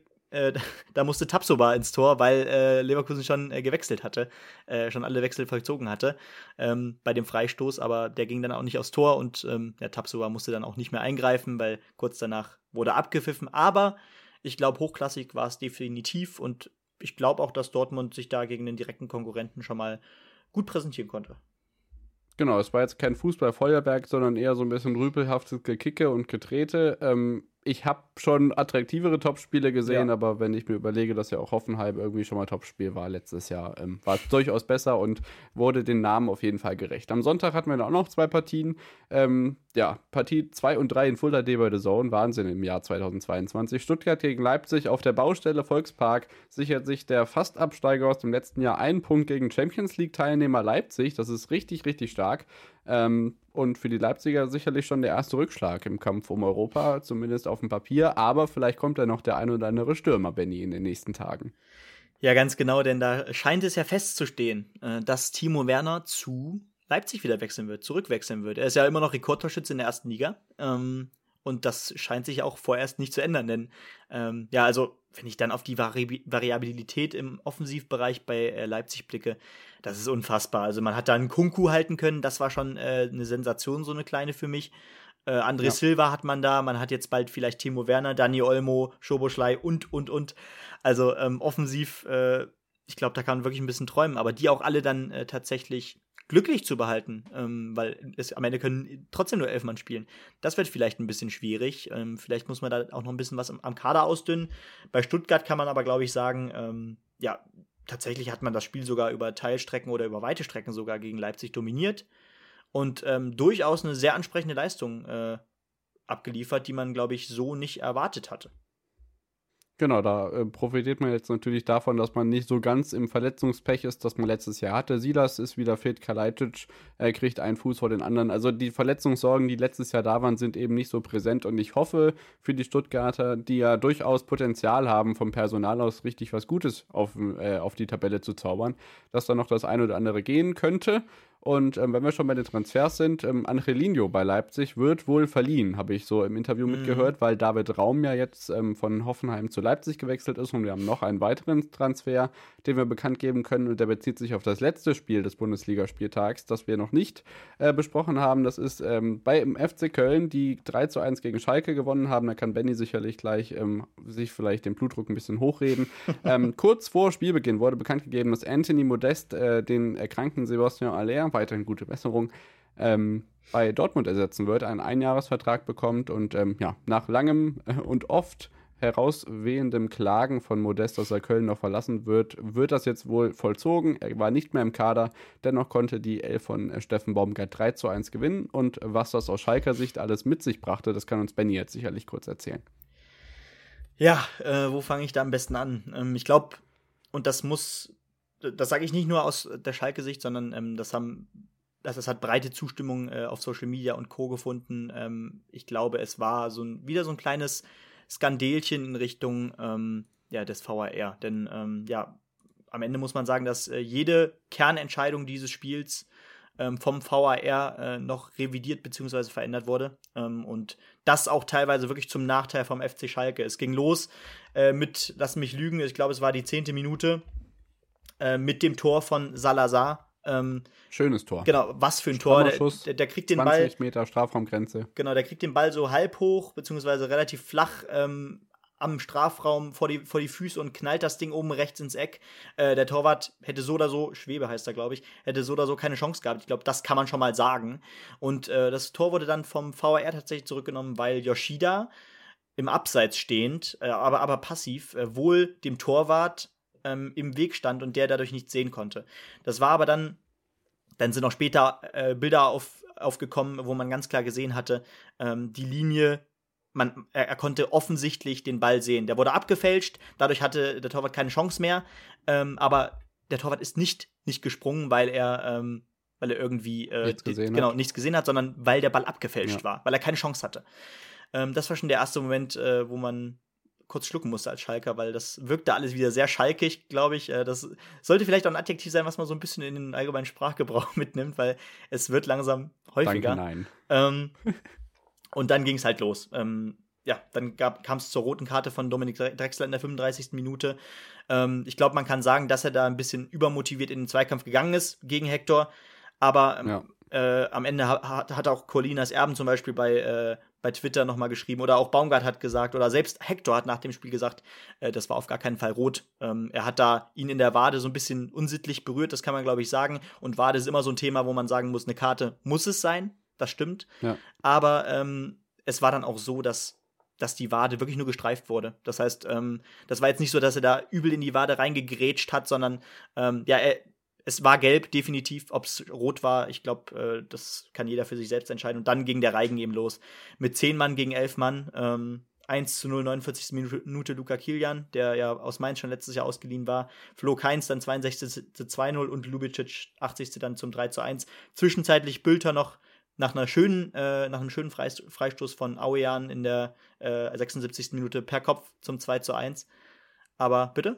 da musste Tapsoba ins Tor, weil äh, Leverkusen schon äh, gewechselt hatte, äh, schon alle Wechsel vollzogen hatte ähm, bei dem Freistoß, aber der ging dann auch nicht aufs Tor und ähm, der Tapsoba musste dann auch nicht mehr eingreifen, weil kurz danach wurde abgepfiffen, aber ich glaube, hochklassig war es definitiv und ich glaube auch, dass Dortmund sich da gegen den direkten Konkurrenten schon mal gut präsentieren konnte. Genau, es war jetzt kein Fußball-Feuerwerk, sondern eher so ein bisschen rüpelhaftes Gekicke und Getrete. Ähm, ich habe schon attraktivere Topspiele gesehen, ja. aber wenn ich mir überlege, dass ja auch Hoffenheim irgendwie schon mal Topspiel war letztes Jahr, ähm, war es durchaus besser und wurde den Namen auf jeden Fall gerecht. Am Sonntag hatten wir dann auch noch zwei Partien. Ähm, ja, Partie zwei und drei in Full H D bei The Zone, Wahnsinn im Jahr zweitausendzweiundzwanzig. Stuttgart gegen Leipzig auf der Baustelle Volkspark sichert sich der Fast-Absteiger aus dem letzten Jahr einen Punkt gegen Champions-League-Teilnehmer Leipzig. Das ist richtig, richtig stark. Ähm, und für die Leipziger sicherlich schon der erste Rückschlag im Kampf um Europa, zumindest auf dem Papier. Aber vielleicht kommt ja noch der ein oder andere Stürmer, Benny, in den nächsten Tagen. Ja, ganz genau, denn da scheint es ja festzustehen, dass Timo Werner zu Leipzig wieder wechseln wird, zurückwechseln wird. Er ist ja immer noch Rekordtorschütze in der ersten Liga. Ähm, und das scheint sich auch vorerst nicht zu ändern, denn ähm, ja, also wenn ich dann auf die Vari- Variabilität im Offensivbereich bei äh, Leipzig blicke, das ist unfassbar. Also man hat da einen Kunku halten können, das war schon äh, eine Sensation, so eine kleine für mich. Äh, André ja. Silva hat man da, man hat jetzt bald vielleicht Timo Werner, Dani Olmo, Szoboszlai und, und, und. Also ähm, offensiv, äh, ich glaube, da kann man wirklich ein bisschen träumen, aber die auch alle dann äh, tatsächlich glücklich zu behalten, ähm, weil es am Ende können trotzdem nur elf Mann spielen. Das wird vielleicht ein bisschen schwierig. Ähm, vielleicht muss man da auch noch ein bisschen was am, am Kader ausdünnen. Bei Stuttgart kann man aber, glaube ich, sagen, ähm, ja, tatsächlich hat man das Spiel sogar über Teilstrecken oder über weite Strecken sogar gegen Leipzig dominiert und ähm, durchaus eine sehr ansprechende Leistung äh, abgeliefert, die man, glaube ich, so nicht erwartet hatte. Genau, da äh, profitiert man jetzt natürlich davon, dass man nicht so ganz im Verletzungspech ist, das man letztes Jahr hatte. Silas ist wieder fit, Kalajdzic äh, kriegt einen Fuß vor den anderen. Also die Verletzungssorgen, die letztes Jahr da waren, sind eben nicht so präsent. Und ich hoffe für die Stuttgarter, die ja durchaus Potenzial haben, vom Personal aus richtig was Gutes auf, äh, auf die Tabelle zu zaubern, dass da noch das ein oder andere gehen könnte. Und ähm, wenn wir schon bei den Transfers sind, ähm, Angelino bei Leipzig wird wohl verliehen, habe ich so im Interview mhm. mitgehört, weil David Raum ja jetzt ähm, von Hoffenheim zu Leipzig gewechselt ist und wir haben noch einen weiteren Transfer, den wir bekannt geben können und der bezieht sich auf das letzte Spiel des Bundesligaspieltags, das wir noch nicht äh, besprochen haben. Das ist ähm, bei im F C Köln, die drei zu eins gegen Schalke gewonnen haben. Da kann Benny sicherlich gleich ähm, sich vielleicht den Blutdruck ein bisschen hochreden. ähm, kurz vor Spielbeginn wurde bekannt gegeben, dass Anthony Modest äh, den erkrankten Sebastian Aller, weiterhin gute Besserung, ähm, bei Dortmund ersetzen wird, einen Einjahresvertrag bekommt und ähm, ja, nach langem äh, und oft herauswehendem Klagen von Modest, dass er Köln noch verlassen wird, wird das jetzt wohl vollzogen. Er war nicht mehr im Kader, dennoch konnte die Elf von äh, Steffen Baumgart drei zu eins gewinnen und was das aus Schalker Sicht alles mit sich brachte, das kann uns Benny jetzt sicherlich kurz erzählen. Ja, äh, wo fange ich da am besten an? Ähm, ich glaube, und das muss Das sage ich nicht nur aus der Schalke-Sicht, sondern ähm, das, haben, das, das hat breite Zustimmung äh, auf Social Media und Co. gefunden. Ähm, ich glaube, es war so ein, wieder so ein kleines Skandelchen in Richtung ähm, ja, des V A R. Denn ähm, ja, am Ende muss man sagen, dass äh, jede Kernentscheidung dieses Spiels ähm, vom V A R äh, noch revidiert bzw. verändert wurde. Ähm, und das auch teilweise wirklich zum Nachteil vom F C Schalke. Es ging los äh, mit, lass mich lügen, ich glaube, es war die zehnte Minute, mit dem Tor von Salazar. Ähm, Schönes Tor. Genau, was für ein Tor. Der, der, der kriegt den Ball. zwanzig Meter Strafraumgrenze. Genau, der kriegt den Ball so halb hoch, beziehungsweise relativ flach ähm, am Strafraum vor die, vor die Füße und knallt das Ding oben rechts ins Eck. Äh, der Torwart hätte so oder so, Schwebe heißt er, glaube ich, hätte so oder so keine Chance gehabt. Ich glaube, das kann man schon mal sagen. Und äh, das Tor wurde dann vom V A R tatsächlich zurückgenommen, weil Yoshida im Abseits stehend, äh, aber, aber passiv, äh, wohl dem Torwart ähm, im Weg stand und der dadurch nichts sehen konnte. Das war aber dann, dann sind auch später äh, Bilder auf, aufgekommen, wo man ganz klar gesehen hatte, ähm, die Linie, Man, er, er konnte offensichtlich den Ball sehen. Der wurde abgefälscht, dadurch hatte der Torwart keine Chance mehr. Ähm, aber der Torwart ist nicht, nicht gesprungen, weil er, ähm, weil er irgendwie äh, nichts, gesehen die, genau, hat. nichts gesehen hat, sondern weil der Ball abgefälscht ja. war, weil er keine Chance hatte. Ähm, das war schon der erste Moment, äh, wo man kurz schlucken musste als Schalker, weil das wirkte alles wieder sehr schalkig, glaube ich. Äh, das sollte vielleicht auch ein Adjektiv sein, was man so ein bisschen in den allgemeinen Sprachgebrauch mitnimmt, weil es wird langsam häufiger. Danke, nein. Ähm, Und dann ging es halt los. Ähm, ja, dann kam es zur roten Karte von Dominik Drexler in der fünfunddreißigsten Minute. Ähm, ich glaube, man kann sagen, dass er da ein bisschen übermotiviert in den Zweikampf gegangen ist gegen Hector. Aber ähm, ja. äh, am Ende hat, hat auch Colinas Erben zum Beispiel bei, äh, bei Twitter nochmal geschrieben. Oder auch Baumgart hat gesagt, oder selbst Hector hat nach dem Spiel gesagt, äh, das war auf gar keinen Fall rot. Ähm, er hat da ihn in der Wade so ein bisschen unsittlich berührt, das kann man, glaube ich, sagen. Und Wade ist immer so ein Thema, wo man sagen muss, eine Karte muss es sein. Das stimmt. Ja. Aber ähm, es war dann auch so, dass, dass die Wade wirklich nur gestreift wurde. Das heißt, ähm, das war jetzt nicht so, dass er da übel in die Wade reingegrätscht hat, sondern ähm, ja, er, es war gelb, definitiv. Ob es rot war, ich glaube, äh, das kann jeder für sich selbst entscheiden. Und dann ging der Reigen eben los. Mit zehn Mann gegen elf Mann. Ähm, eins zu null, neunundvierzigste Minute Luka Kilian, der ja aus Mainz schon letztes Jahr ausgeliehen war. Flo Kainz dann zweiundsechzigste zwei null und Lubicic achtzigste dann zum drei zu eins. Zwischenzeitlich Bülter noch nach einer schönen, äh, nach einem schönen Freistoß von Auean in der äh, sechsundsiebzigsten Minute per Kopf zum zwei zu eins. Aber bitte?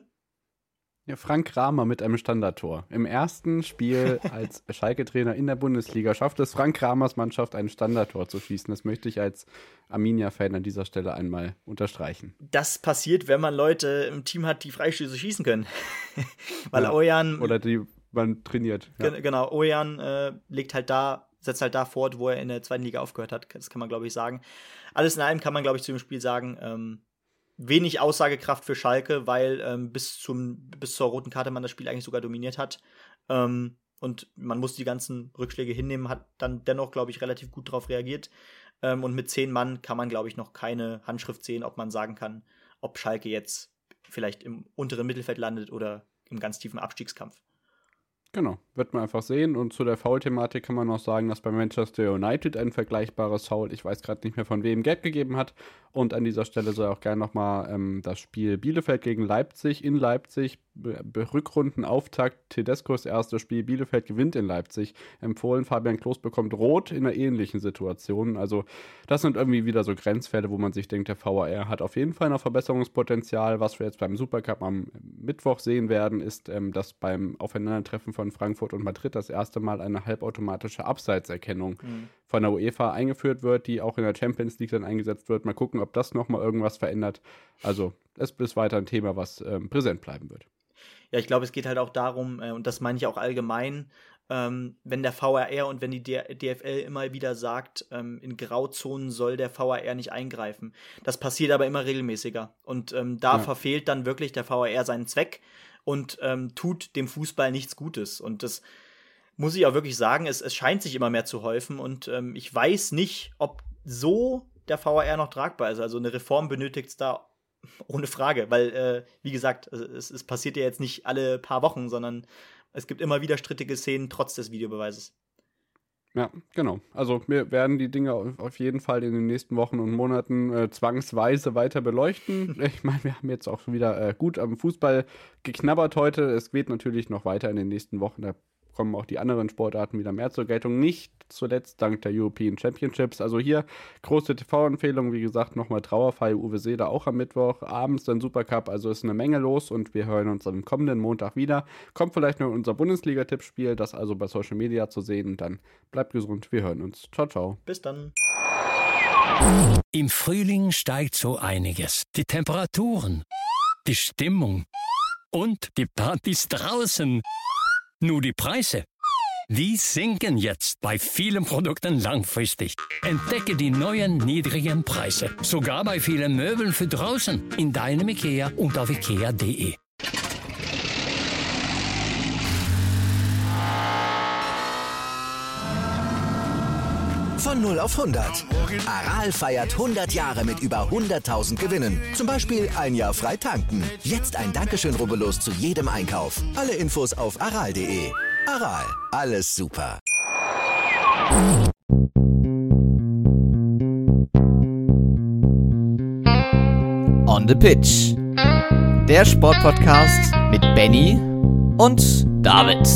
Ja, Frank Kramer mit einem Standardtor. Im ersten Spiel als Schalke-Trainer in der Bundesliga schafft es Frank Kramers Mannschaft, ein Standardtor zu schießen. Das möchte ich als Arminia-Fan an dieser Stelle einmal unterstreichen. Das passiert, wenn man Leute im Team hat, die Freistöße schießen können. Weil ja, Auean... Oder die man trainiert. Ja. G- genau, Auean äh, legt halt da setzt halt da fort, wo er in der zweiten Liga aufgehört hat. Das kann man, glaube ich, sagen. Alles in allem kann man, glaube ich, zu dem Spiel sagen, ähm, wenig Aussagekraft für Schalke, weil ähm, bis, zum, bis zur roten Karte man das Spiel eigentlich sogar dominiert hat. Ähm, und man muss die ganzen Rückschläge hinnehmen, hat dann dennoch, glaube ich, relativ gut darauf reagiert. Ähm, und mit zehn Mann kann man, glaube ich, noch keine Handschrift sehen, ob man sagen kann, ob Schalke jetzt vielleicht im unteren Mittelfeld landet oder im ganz tiefen Abstiegskampf. Genau, wird man einfach sehen. Und zu der Foul-Thematik kann man noch sagen, dass bei Manchester United ein vergleichbares Foul, ich weiß gerade nicht mehr von wem, gelb gegeben hat. Und an dieser Stelle soll auch gerne nochmal ähm, das Spiel Bielefeld gegen Leipzig in Leipzig, Be- Rückrundenauftakt, Tedescos erstes Spiel, Bielefeld gewinnt in Leipzig, empfohlen. Fabian Klos bekommt Rot in einer ähnlichen Situation. Also das sind irgendwie wieder so Grenzfälle, wo man sich denkt, der V A R hat auf jeden Fall noch Verbesserungspotenzial. Was wir jetzt beim Supercup am Mittwoch sehen werden, ist, ähm, dass beim Aufeinandertreffen von Frankfurt und Madrid das erste Mal eine halbautomatische Abseitserkennung mhm. von der UEFA eingeführt wird, die auch in der Champions League dann eingesetzt wird. Mal gucken, ob das nochmal irgendwas verändert. Also es ist weiter ein Thema, was ähm, präsent bleiben wird. Ja, ich glaube, es geht halt auch darum, äh, und das meine ich auch allgemein, ähm, wenn der V A R und wenn die D- DFL immer wieder sagt, ähm, in Grauzonen soll der V A R nicht eingreifen. Das passiert aber immer regelmäßiger. Und ähm, da ja. verfehlt dann wirklich der V A R seinen Zweck und ähm, tut dem Fußball nichts Gutes. Und das muss ich auch wirklich sagen, es, es scheint sich immer mehr zu häufen. Und ähm, ich weiß nicht, ob so der V A R noch tragbar ist. Also eine Reform benötigt es da ohne Frage, weil, äh, wie gesagt, es, es passiert ja jetzt nicht alle paar Wochen, sondern es gibt immer wieder strittige Szenen trotz des Videobeweises. Ja, genau. Also wir werden die Dinge auf jeden Fall in den nächsten Wochen und Monaten äh, zwangsweise weiter beleuchten. Ich meine, wir haben jetzt auch wieder äh, gut am Fußball geknabbert heute. Es geht natürlich noch weiter in den nächsten Wochen. Da kommen auch die anderen Sportarten wieder mehr zur Geltung. Nicht zuletzt dank der European Championships. Also hier große T V-Empfehlung. Wie gesagt, nochmal Trauerfeier Uwe Seeler auch am Mittwoch. Abends dann Supercup. Also ist eine Menge los und wir hören uns am kommenden Montag wieder. Kommt vielleicht noch unser Bundesliga-Tippspiel. Das also bei Social Media zu sehen. Und dann bleibt gesund. Wir hören uns. Ciao, ciao. Bis dann. Im Frühling steigt so einiges. Die Temperaturen, die Stimmung und die Partys draußen. Nur die Preise, Die sinken jetzt bei vielen Produkten langfristig. Entdecke die neuen niedrigen Preise. Sogar bei vielen Möbeln für draußen. In deinem IKEA und auf ikea punkt de. Von null auf hundert. Aral feiert hundert Jahre mit über hunderttausend Gewinnen. Zum Beispiel ein Jahr frei tanken. Jetzt ein Dankeschön, rubbellos zu jedem Einkauf. Alle Infos auf aral punkt de. Aral, alles super. On the Pitch. Der Sportpodcast mit Benny und David.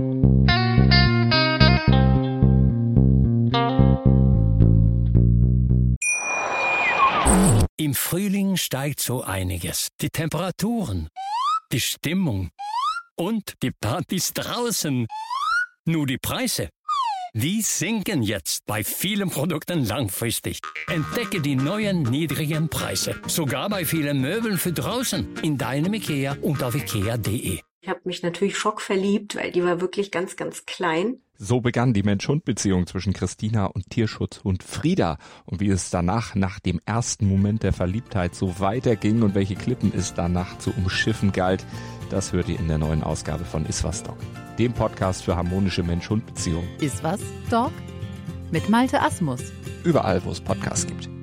Im Frühling steigt so einiges. Die Temperaturen, die Stimmung und die Partys draußen. Nur die Preise, die sinken jetzt bei vielen Produkten langfristig. Entdecke die neuen niedrigen Preise. Sogar bei vielen Möbeln für draußen. In deinem IKEA und auf ikea punkt de. Ich habe mich natürlich schockverliebt, weil die war wirklich ganz, ganz klein. So begann die Mensch-Hund-Beziehung zwischen Christina und Tierschutzhund Frieda. Und wie es danach, nach dem ersten Moment der Verliebtheit, so weiterging und welche Klippen es danach zu umschiffen galt, das hört ihr in der neuen Ausgabe von Iswas Dog, dem Podcast für harmonische Mensch-Hund-Beziehungen. Iswas Dog mit Malte Asmus. Überall, wo es Podcasts gibt.